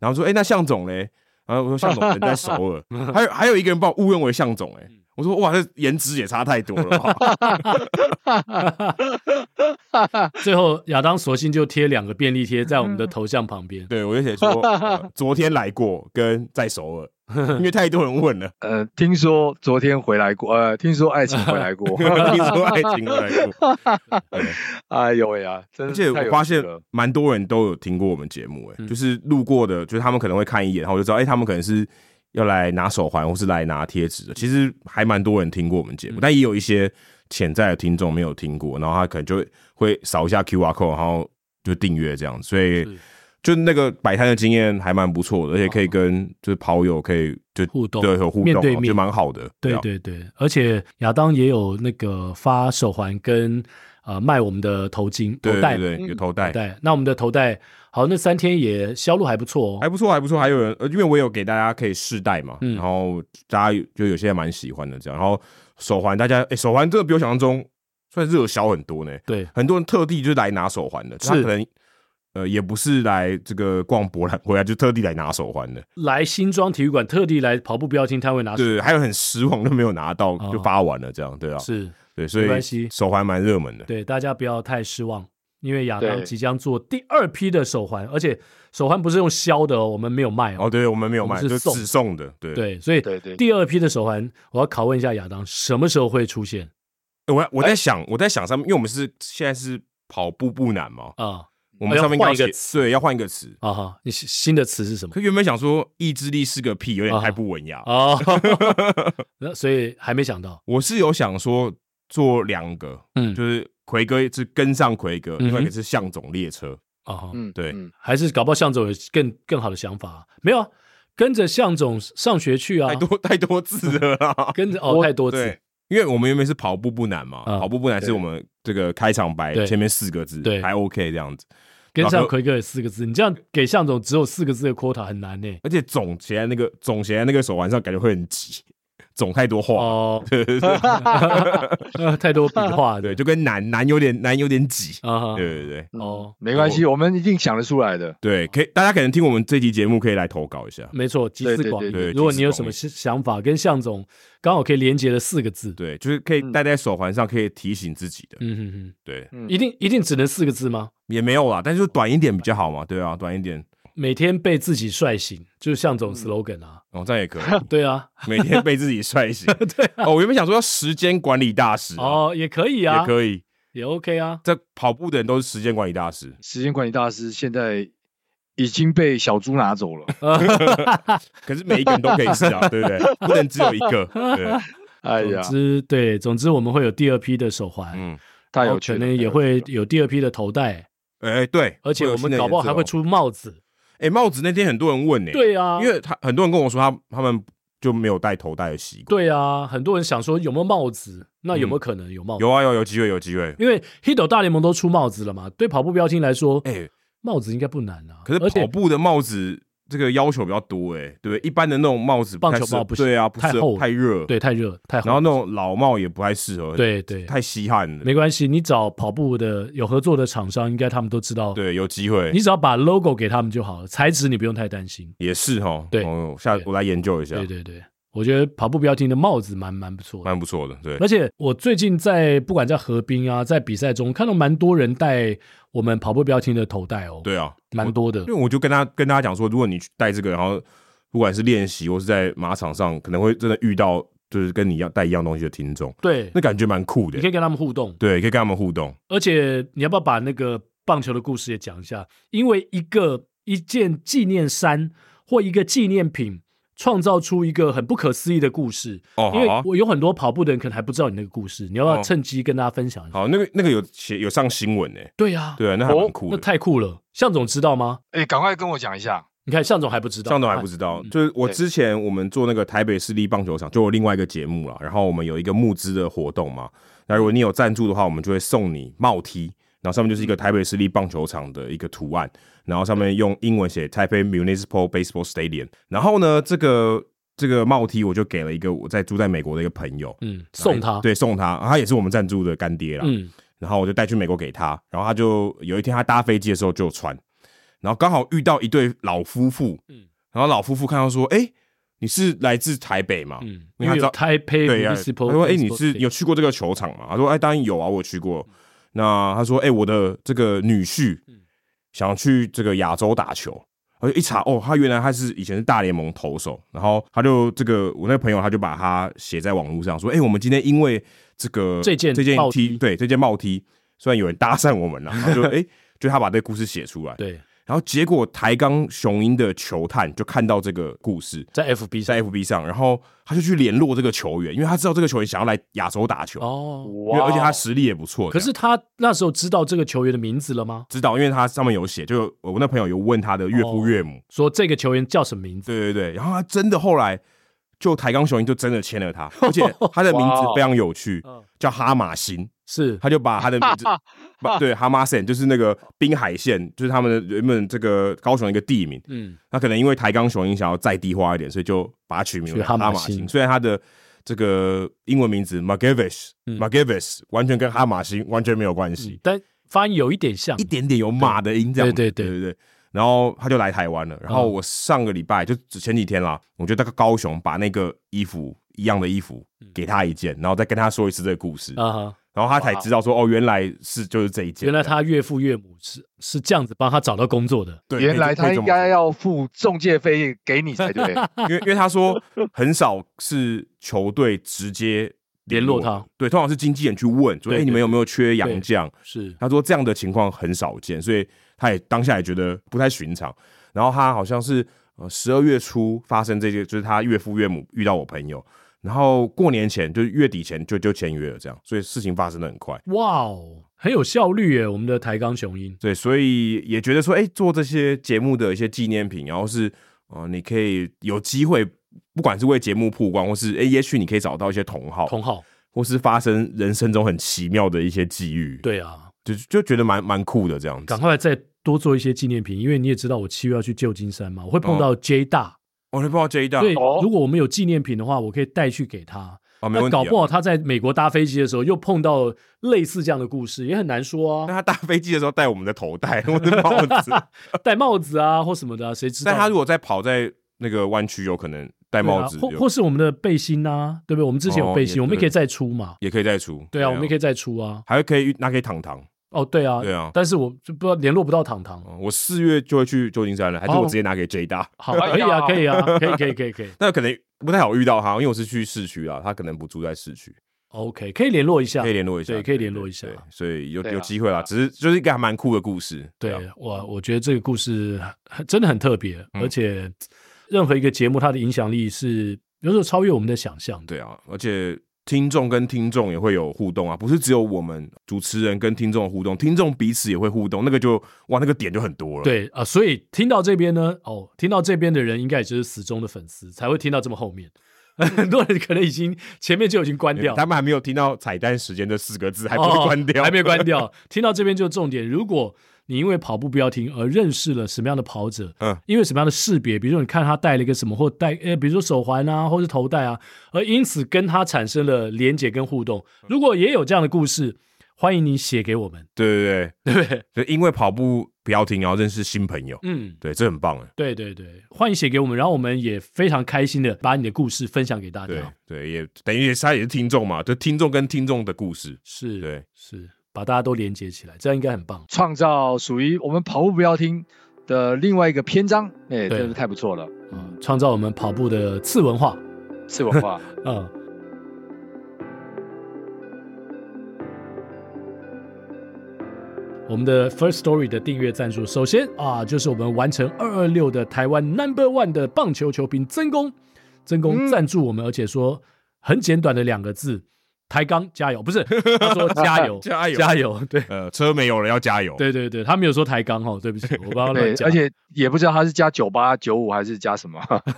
然后说，哎、欸，那向总嘞？然后我说向总人在首尔，还有还有一个人把我误认为向总、欸，哎，我说哇，这颜值也差太多了吧。 最后亚当索性就贴两个便利贴在我们的头像旁边。 对，我就写说、呃、昨天来过跟在首尔。因为太多人问了， 呃，听说昨天回来过，呃，听说爱情回来过， 听说爱情回来过， 哎呦喂呀，真而且我发现蛮多人都有听过我们节目、欸，哎、嗯，就是路过的，就是他们可能会看一眼，然后我就知道，哎、欸，他们可能是要来拿手环或是来拿贴纸的。其实还蛮多人听过我们节目、嗯，但也有一些潜在的听众没有听过，然后他可能就会扫一下 Q R code， 然后就订阅这样子，所以。就那个摆摊的经验还蛮不错的，而且可以跟就是跑友可以就互动， 对，有互动， 面对面就蛮好的。 对对对，而且亚当也有那个发手环跟呃卖我们的头巾、头带， 对对对，有头带。 对，那我们的头带好，那三天也销路还不错哦， 还不错，还不错。还有人，因为我有给大家可以试戴嘛，嗯、然后大家就有些人蛮喜欢的这样。然后手环，大家哎、欸，手环这个比我想象中算热销很多呢。 对， 很多人特地就来拿手环的，他可能。呃，也不是来这个逛博览会啊，就特地来拿手环的。 来新庄体育馆，特地来跑步标厅摊位拿手环。 对，还有很失望都没有拿到，哦、就发完了这样，对啊。 是， 对，所以手环蛮热门的。 对，大家不要太失望，因为亚当即将做第二批的手环，而且手环不是用销的哦，我们没有卖哦。 哦，对，我们没有卖， 是送就只送的。对对，所以第二批的手环，我要拷问一下亚当，什么时候会出现？ 我我在想，我在想上面，因为我们是现在是跑步不难嘛，啊、 嗯。 我们上面要换一个词， 对，要换一个词啊哈。你新的词是什么？ 可原本想说意志力是个屁，有点太不文雅哦，所以还没想到。 我是有想说做两个，嗯，就是奎哥是跟上奎哥，嗯、另外一个是向总列车啊哈， 嗯，对， 嗯，还是搞不好向总有更更好的想法，没有啊，跟着向总上学去啊， 太多太多字了啦， 跟着哦太多字。 因为我们原本是跑步不难嘛，嗯、跑步不难是我们这个开场白前面四个字，对，还 OK 这样子。 跟上奎哥有四个字，你这样给向总只有四个字的 quota 很难呢、欸。 而且总写在那个总写在那个手环上，感觉会很挤，总太多话哦，对对对，太多笔画， 对，就跟难难有点难有点挤啊，对对对， 哦，没关系，我们一定想得出来的。 对，可以，大家可能听我们这期节目可以来投稿一下， 没错，集思广益。如果你有什么想法，跟向总刚好可以连结的四个字， 对，就是可以戴在手环上，可以提醒自己的。 嗯哼哼， 对， 嗯、一定一定只能四个字吗？ 也没有啦，但是就短一点比较好嘛，对啊，短一点。 每天被自己帅醒，就是向总 slogan 啊。 哦，这样也可以。 对啊， 每天被自己帅醒。 对啊。 哦，我原本想说要时间管理大师、啊。 哦，也可以啊， 也可以， 也 OK 啊。 这跑步的人都是时间管理大师。 时间管理大师现在已经被小猪拿走了。 可是每一个人都可以是啊，对不对？不能只有一个。对。 哎呀，总之对，总之我们会有第二批的手环， 嗯，太有趣了， 可能也会有第二批的头带。 哎、欸，对， 而且我们搞不好还会出帽子。 哎、欸，帽子那天很多人问呢、欸。 对啊， 因为他很多人跟我说他他们就没有戴头带的习惯。 对啊，很多人想说有没有帽子？那有没有可能有帽子？ 嗯、有啊，有有机会，有机会。 因为 Hito 大联盟都出帽子了嘛，对跑步标厅来说， 哎、欸， 帽子应该不难啊。 可是跑步的帽子这个要求比较多哎、欸，对不对？一般的那种帽子， 棒球帽不行， 对啊，不太厚， 太热， 对，太热，太厚。 然后那种老帽也不太适合， 对对， 太稀罕了。 没关系，你找跑步的有合作的厂商，应该他们都知道。 对，有机会， 你只要把 logo 给他们就好了，材质你不用太担心。 也是哈， 对， 哦、下我来研究一下。 对对对。我觉得跑步标厅的帽子蛮蛮不错的， 蛮不错的，对。 而且我最近在不管在河滨啊，在比赛中看到蛮多人戴我们跑步标厅的头带哦。 对啊， 蛮多的。 因为我就跟他跟大家讲说，如果你戴这个，然后不管是练习或是在马场上，可能会真的遇到就是跟你一样戴一样东西的听众， 对， 那感觉蛮酷的。 你可以跟他们互动， 对，可以跟他们互动。 而且你要不要把那个棒球的故事也讲一下？因为一个一件纪念衫或一个纪念品。创造出一个很不可思议的故事， 哦， 因为我有很多跑步的人可能还不知道你那个故事，你要不要趁机跟大家分享一下？ 好，那个那个有写有上新闻诶， 对呀， 对啊，那还蛮酷的， 那太酷了。向总知道吗？ 哎，赶快跟我讲一下。 你看向总还不知道， 向总还不知道，就是我之前我们做那个台北市立棒球场，就有另外一个节目啦，然后我们有一个募资的活动嘛，那如果你有赞助的话，我们就会送你帽 T，然后上面就是一个台北市立棒球场的一个图案，然后上面用英文写 Taipei Municipal Baseball Stadium， 然后呢，这个。这个帽 T 我就给了一个我在住在美国的一个朋友， 嗯，送他， 对，送他，他也是我们赞助的干爹啦，嗯，然后我就带去美国给他，然后他就有一天他搭飞机的时候就穿， 然后刚好遇到一对老夫妇，嗯，然后老夫妇看到说，哎、欸，你是来自台北嘛？ 嗯，因为有台北 municipal， 他说，哎、欸，你是你有去过这个球场吗？他说，哎、欸，当然有啊，我有去过。嗯、那他说，哎、欸，我的这个女婿想去这个亚洲打球。而一查哦，他原来他是以前是大联盟投手，然后他就这个我那个朋友他就把他写在网络上说，哎、欸，我们今天因为这个这件这件帽 T 对这件帽 T， 虽然有人搭讪我们了，然后就哎、欸，就他把这个故事写出来， 对。 然后结果台钢雄鹰的球探就看到这个故事在 F B 在 F B 上，然后他就去联络这个球员，因为他知道这个球员想要来亚洲打球哦， 因为而且他实力也不错。 可是他那时候知道这个球员的名字了吗？ 知道，因为他上面有写，就我那朋友有问他的岳父岳母， 哦、说这个球员叫什么名字？ 对对对，然后他真的后来就台钢雄鹰就真的签了他，而且他的名字非常有趣，叫哈马星。是，他就把他的名字，对，哈马线就是那个滨海线，就是他们的原本这个高雄一个地名。嗯，那可能因为台钢雄鹰想要在地化一点，所以就把它取名为哈马星。虽然他的这个英文名字 McGevis，McGevis、嗯、完全跟哈马星完全没有关系、嗯， 但发音有一点像， 一点点有马的音，这样。 对对对对对对。然后他就来台湾了。然后我上个礼拜、嗯、就前几天啦，我就在高雄把那个衣服一样的衣服给他一件，然后再跟他说一次这个故事。啊然后他才知道说，哦，原来是就是这一件。 原来他岳父岳母是是这样子帮他找到工作的。 对，原来他应该要付中介费给你才对。 因为因为他说很少是球队直接联络他， 对，通常是经纪人去问，说哎、欸、你们有没有缺洋将？ 是， 他说这样的情况很少见，所以他也当下也觉得不太寻常。然后他好像是呃十二月初发生这些，就是他岳父岳母遇到我朋友。然后过年前就是月底前就就签约了，这样，所以事情发生的很快。 哇哦，很有效率耶！我们的台钢雄鹰， 对，所以也觉得说，哎，做这些节目的一些纪念品，然后是呃，你可以有机会，不管是为节目曝光，或是哎，也许你可以找到一些同好， 同好， 或是发生人生中很奇妙的一些际遇。 对啊， 就就觉得蛮蛮酷的这样子。 赶快再多做一些纪念品，因为你也知道我七月要去旧金山嘛，我会碰到 J 大。 我会碰到 J 大， 对，如果我们有纪念品的话，我可以带去给他。 哦，没问题、啊。 那搞不好他在美国搭飞机的时候又碰到类似这样的故事，也很难说啊。 那他搭飞机的时候戴我们的头带或者帽子， 戴帽子啊或什么的、啊，谁知道？ 但他如果在跑在那个湾区，有可能戴帽子、 啊，或或是我们的背心啊，对不对？我们之前有背心，哦、我们也可以再出嘛， 也可以再出。 对啊，我们也可以再出啊， 还可以拿给糖糖。 哦，对啊， 对啊， 但是我就不知道联络不到糖糖、 哦。我四月就会去旧金山了，还是我直接拿给 J 大？ 好，可以啊，可以啊，可以，可以，可以，可以。 那可能不太好遇到他，因为我是去市区啦，他可能不住在市区。 OK， 可以联络一下， 可以联络一下， 对，可以联络一下。 对，所以有、啊、有机会啦，只是就是一个还蛮酷的故事。 对， 啊、 我我觉得这个故事真的很特别、嗯，而且任何一个节目它的影响力是有时候超越我们的想象。 对啊，而且。听众跟听众也会有互动啊，不是只有我们主持人跟听众的互动，听众彼此也会互动，那个就哇，那个点就很多了。 对啊、呃，所以听到这边呢，哦，听到这边的人应该也就是死忠的粉丝，才会听到这么后面。很多人可能已经前面就已经关掉， 他们还没有听到彩蛋时间这四个字，还不会关掉、 哦，还没关掉。听到这边就重点，如果你因为跑步不要停而认识了什么样的跑者，嗯，因为什么样的识别，比如说你看他戴了一个什么，或戴呃，比如说手环啊，或是头带啊，而因此跟他产生了连结跟互动。如果也有这样的故事，欢迎你写给我们。 对对对，对不对？ 就因为跑步不要停，然后认识新朋友，嗯，对，这很棒哎。 对对对，欢迎写给我们，然后我们也非常开心的把你的故事分享给大家。 对对，也等于他也是听众嘛，就听众跟听众的故事， 是， 对， 是。把大家都连接起来，这样应该很棒。 创造属于我们跑步不要听的另外一个篇章，哎、欸，真是太不错了。 嗯，创造我们跑步的次文化， 次文化。 嗯。我们的 First Story 的订阅赞助，首先啊，就是我们完成二二六的台湾 Number One 的棒球球评曾公，曾公赞助我们、嗯，而且说很简短的两个字。台钢加油，不是他说加油， 加油， 加油，对， 呃，车没有了要加油， 对对对，他没有说台钢哦，对不起，我帮他乱讲， 而且也不知道他是加九八九五还是加什么。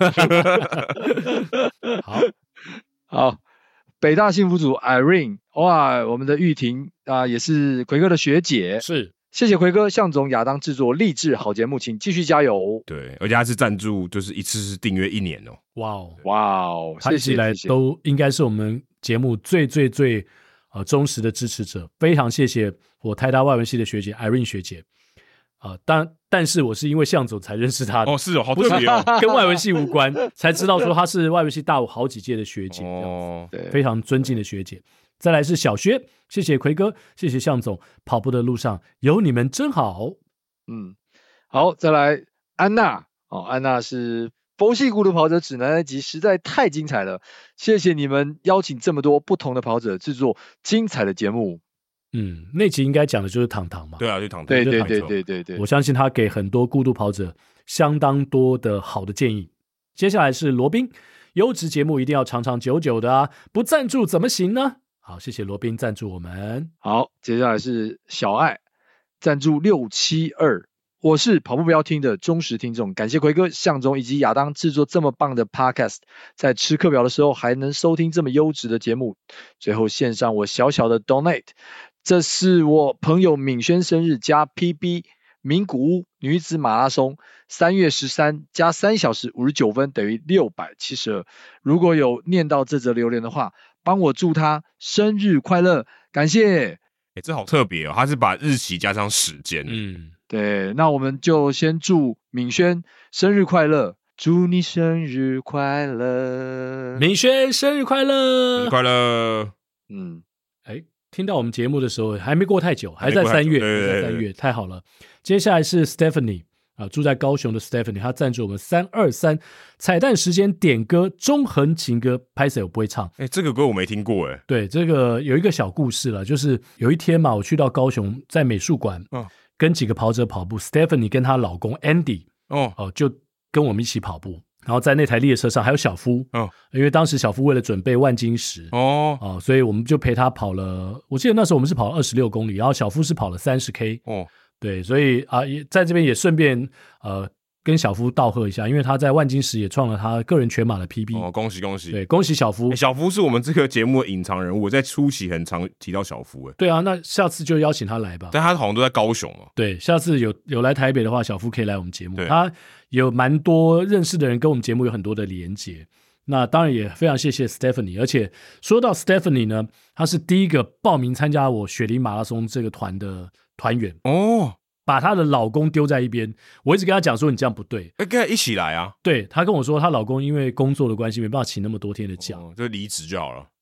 好， 好，北大幸福组 Irene， 哇，我们的玉婷啊、呃，也是奎哥的学姐， 是， 谢谢奎哥，向总亚当制作励志好节目，请继续加油。 对，而且他是赞助，就是一次是订阅一年哦， 哇哦， 哇哦， 他一直以来都应该是我们节目最最最呃忠实的支持者，非常谢谢我台大外文系的学姐 Irene 学姐啊，但但是我是因为向总才认识他的哦，是哦，好特别哦， 跟外文系无关，才知道说他是外文系大我好几届的学姐， 哦， 对， 非常尊敬的学姐。再来是小薛，谢谢奎哥，谢谢向总，跑步的路上有你们真好。 嗯，好，再来安娜哦，安娜是佛系孤独跑者指南那集实在太精彩了，谢谢你们邀请这么多不同的跑者制作精彩的节目。 嗯，那集应该讲的就是糖糖嘛。 对啊，就糖糖， 对对就糖对对对对， 我相信他给很多孤独跑者相当多的好的建议。接下来是罗宾，优质节目一定要长长久久的啊，不赞助怎么行呢？好，谢谢罗宾赞助我们。 好，接下来是小爱赞助六七二，我是跑步不要听的忠实听众，感谢奎哥、向总以及亚当制作这么棒的 podcast， 在吃课表的时候还能收听这么优质的节目。最后献上我小小的 donate， 这是我朋友敏轩生日加 P B 名古屋女子马拉松三月十三加三小时五十九分等于六百七十二。如果有念到这则留言的话，帮我祝他生日快乐，感谢。 哎，这好特别哦，他是把日期加上时间， 嗯， 对，那我们就先祝敏轩生日快乐，祝你生日快乐， 敏轩生日快乐， 生日快乐， 嗯， 哎，听到我们节目的时候还没过太久，还在三月， 对对对还在三月，太好了。接下来是 Stephanie 啊，住在高雄的 Stephanie， 她赞助我们三二三彩蛋时间点歌中横情歌，拍摄我不会唱。 哎，这个歌我没听过哎。 对，这个有一个小故事了，就是有一天嘛，我去到高雄，在美术馆， 嗯， 跟几个跑者跑步 ，Stephanie 跟她老公 Andy 哦哦，就跟我们一起跑步。然后在那台列车上还有小夫， 哦， 因为当时小夫为了准备万金石， 哦哦，所以我们就陪他跑了。我记得那时候我们是跑了二十六公里，然后小夫是跑了三十 K。 哦， 对，所以啊，也在这边也顺便呃跟小夫道贺一下，因为他在万金石也创了他个人全马的 P B。 哦，恭喜恭喜！ 对，恭喜小夫。 欸小夫是我们这个节目的隐藏人物，我在初期很常提到小夫，哎， 对啊，那下次就邀请他来吧。 但他好像都在高雄哦。 对，下次有有来台北的话，小夫可以来我们节目。 对他有蛮多认识的人跟我们节目有很多的连结。那当然也非常谢谢 Stephanie， 而且说到 Stephanie 呢，她是第一个报名参加我雪梨马拉松这个团的团员哦， 把她的老公丢在一边。我一直跟她讲说你这样不对， 哎，跟他一起来啊。 对，她跟我说她老公因为工作的关系没办法请那么多天的假。 哦，就离职就好了。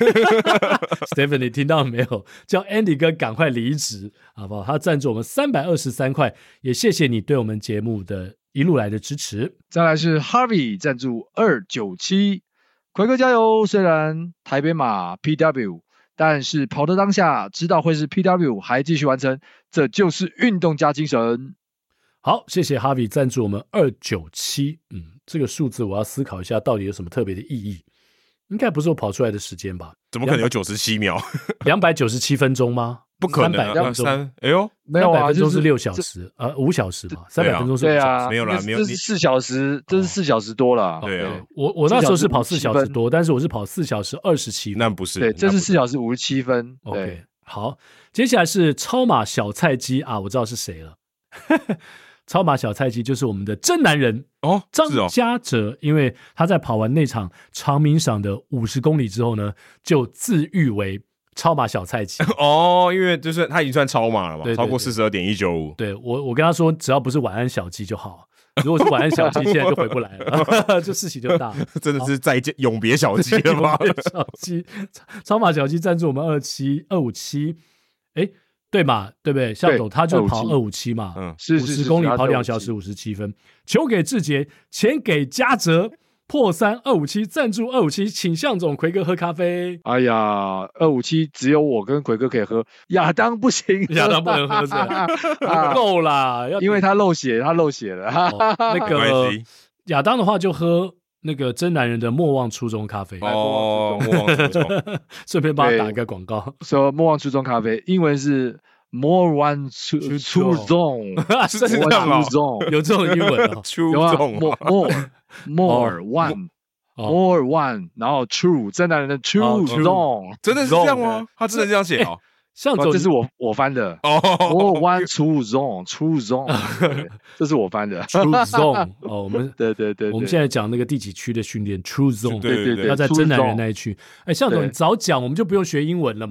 Stephanie 听到没有？叫 Andy 哥赶快离职，好不好？他赞助我们三百二十三块，也谢谢你对我们节目的一路来的支持。 再来是 Harvey 赞助二九七，奎哥加油！虽然台北马 P W， 但是跑的当下知道会是 P W， 还继续完成，这就是运动家精神。 好，谢谢 Harvey 赞助我们二九七。嗯，这个数字我要思考一下，到底有什么特别的意义？应该不是我跑出来的时间吧？ 怎么可能有九十七秒？ 两百九十七分钟吗？ 不可能啊！ 三百分钟， 三，哎呦， 没有啊， 三百分钟就是六小时，呃，五小时嘛，三百分钟是五对小时。 啊， 没有啦没有你这是四小时，这是四小时多了。 对啊， 我我那时候是跑四小四小时时多，但是我是跑四小时二十七分。 那不是， 对，这是那不四小时五十七分。 OK， 对， 好，接下来是超马小菜鸡啊，我知道是谁了。超马小菜鸡就是我们的真男人哦， 张是哦， 家哲，因为他在跑完那场长鸣赏的五十公里之后呢，就自誉为超马小菜鸡。 哦，因为就是他已经算超马了嘛， 对对对超过四十二点一九五。 对我，我跟他说，只要不是晚安小鸡就好。如果是晚安小鸡，现在就回不来了，这事情就大了。 真的是再见永别小鸡了吗？ 小鸡，超马小鸡赞助我们二七二五七，哎，对嘛，对不对？向总他就跑二五七嘛， 嗯， 是是是， 五十公里他是跑两小时五十七分。球给志杰，钱给嘉泽，破三二五七赞助二五七，请向总奎哥喝咖啡。 哎呀，二五七只有我跟奎哥可以喝，亚当不行， 亚当不能喝是吧啊够啦，要因为他漏血，他漏血了。 哦那没个关系亚当的话就喝那个真男人的莫忘初衷咖啡， 哦，莫忘初衷， 顺便帮他打一个广告。 说莫忘初衷咖啡，英文是 More One 初初衷， 是这样哦初衷， 有这种英文哦。 初有啊衷 ，more 啊 more more one 哦 more one，然后 true 真男人的初衷， 真的是这样吗？他真的这样写哦？ 向总， 哦这是我我翻的。 哦， More One 初衷初衷，对这是我翻的。 True Zone 哦，我们对对对， 我们现在讲那个第几区的训练 True Zone， 对对对要在真男人那一一区。哎，向总对你早讲，我们就不用学英文了嘛。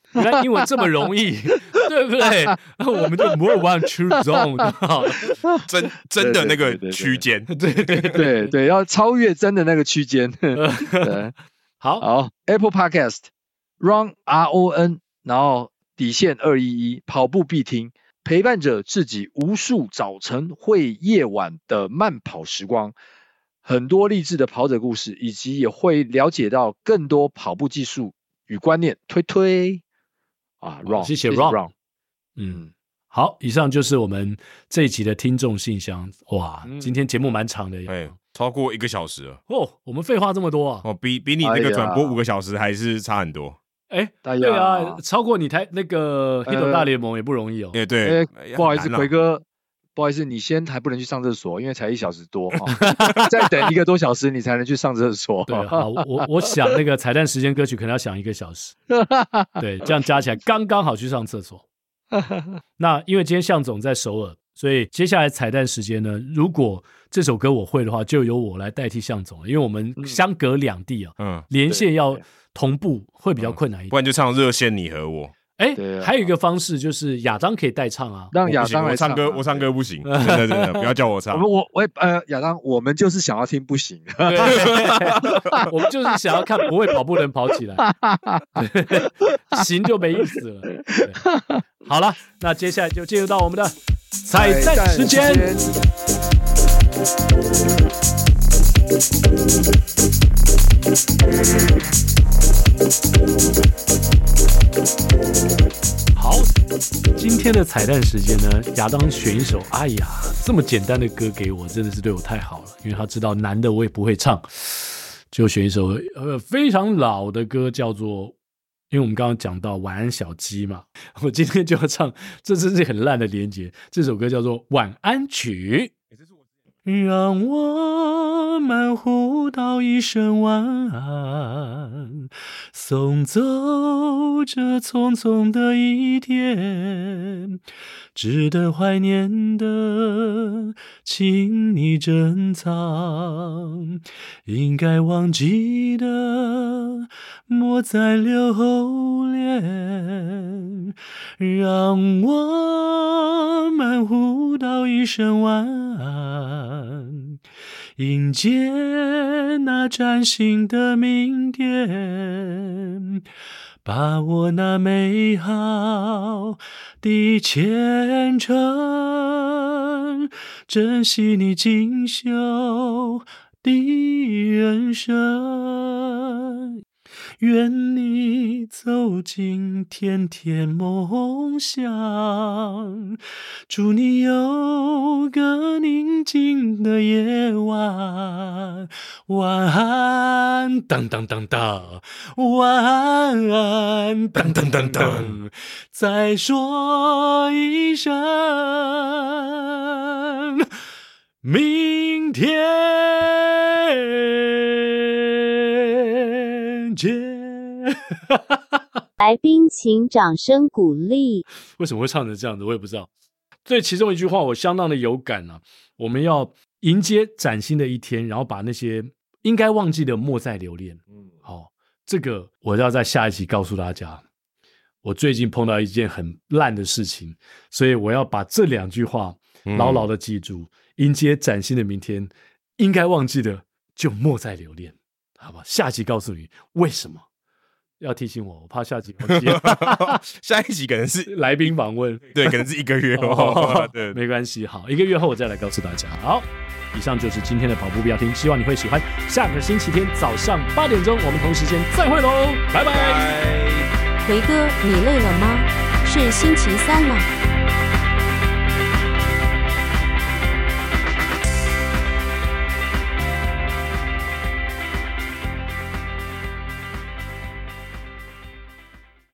原来英文这么容易，对不对？那我们就 move on to zone 就好了。 真真的那个区间， 对对对对对，要超越真的那个区间。 好好 ，Apple Podcast Run R O N， 然后底线二一一，跑步必听，陪伴着自己无数早晨会夜晚的慢跑时光。很多励志的跑者故事，以及也会了解到更多跑步技术与观念。推推啊 ，Run， 谢谢 Run。嗯，好，以上就是我们这一集的听众信箱。哇，嗯、今天节目蛮长的， 哎，超过一个小时了。 哦，我们废话这么多啊！ 哦，比比你那个转播五个小时还是差很多。 哎、欸，对啊，超过你台那个黑斗大联盟也不容易哦。 哎、呃，对、 欸，不好意思，奎哥。不好意思，你先还不能去上厕所，因为才一小时多，哦、再等一个多小时你才能去上厕所。 对，好，我我想那个彩蛋时间歌曲可能要想一个小时，对，这样加起来刚刚好去上厕所。那因为今天向总在首尔，所以接下来彩蛋时间呢，如果这首歌我会的话，就由我来代替向总了，因为我们相隔两地啊，嗯，连线要同步会比较困难一点， 嗯、不然就唱热线你和我。 哎、欸，还有一个方式就是亚当可以代唱啊， 让亚当来唱。我唱歌，我唱歌不行，真的真的，不要叫我唱。 我我呃，亚当，我们就是想要听不行， 我们就是想要看不会跑步的人跑起来，行就没意思了。好了，那接下来就进入到我们的彩蛋时间。好，今天的彩蛋时间呢，亚当选一首，哎呀，这么简单的歌给我，真的是对我太好了，因为他知道难的我也不会唱，就选一首呃非常老的歌，叫做，因为我们刚刚讲到晚安小鸡嘛，我今天就要唱，这真是很烂的连结，这首歌叫做晚安曲。让我们互道一声晚安，送走这匆匆的一天，值得怀念的请你珍藏，应该忘记的莫再留恋，让我们互道一声晚安，迎接那崭新的明天，把握那美好的前程，珍惜你锦绣的人生，愿你走进甜甜梦乡，祝你有个宁静的夜晚，晚安，当当当当，晚安，当当当当，再说一声明天见。 来宾请掌声鼓励。 为什么会唱成这样子我也不知道，对其中一句话我相当的有感啊，我们要迎接崭新的一天，然后把那些应该忘记的莫再留恋。嗯，好，这个我要在下一期告诉大家，我最近碰到一件很烂的事情，所以我要把这两句话牢牢的记住、嗯、迎接崭新的明天，应该忘记的就莫再留恋，好吧？下集告诉你为什么。要提醒我，我怕下集忘记。 下一集可能是来宾访问， 对，可能是一个月后。哦、对， 没关系，好，一个月后我再来告诉大家。好，以上就是今天的跑步不要停，希望你会喜欢。下个星期天早上八点钟，我们同时间再会喽，拜拜。 奎哥，你累了吗？是星期三了。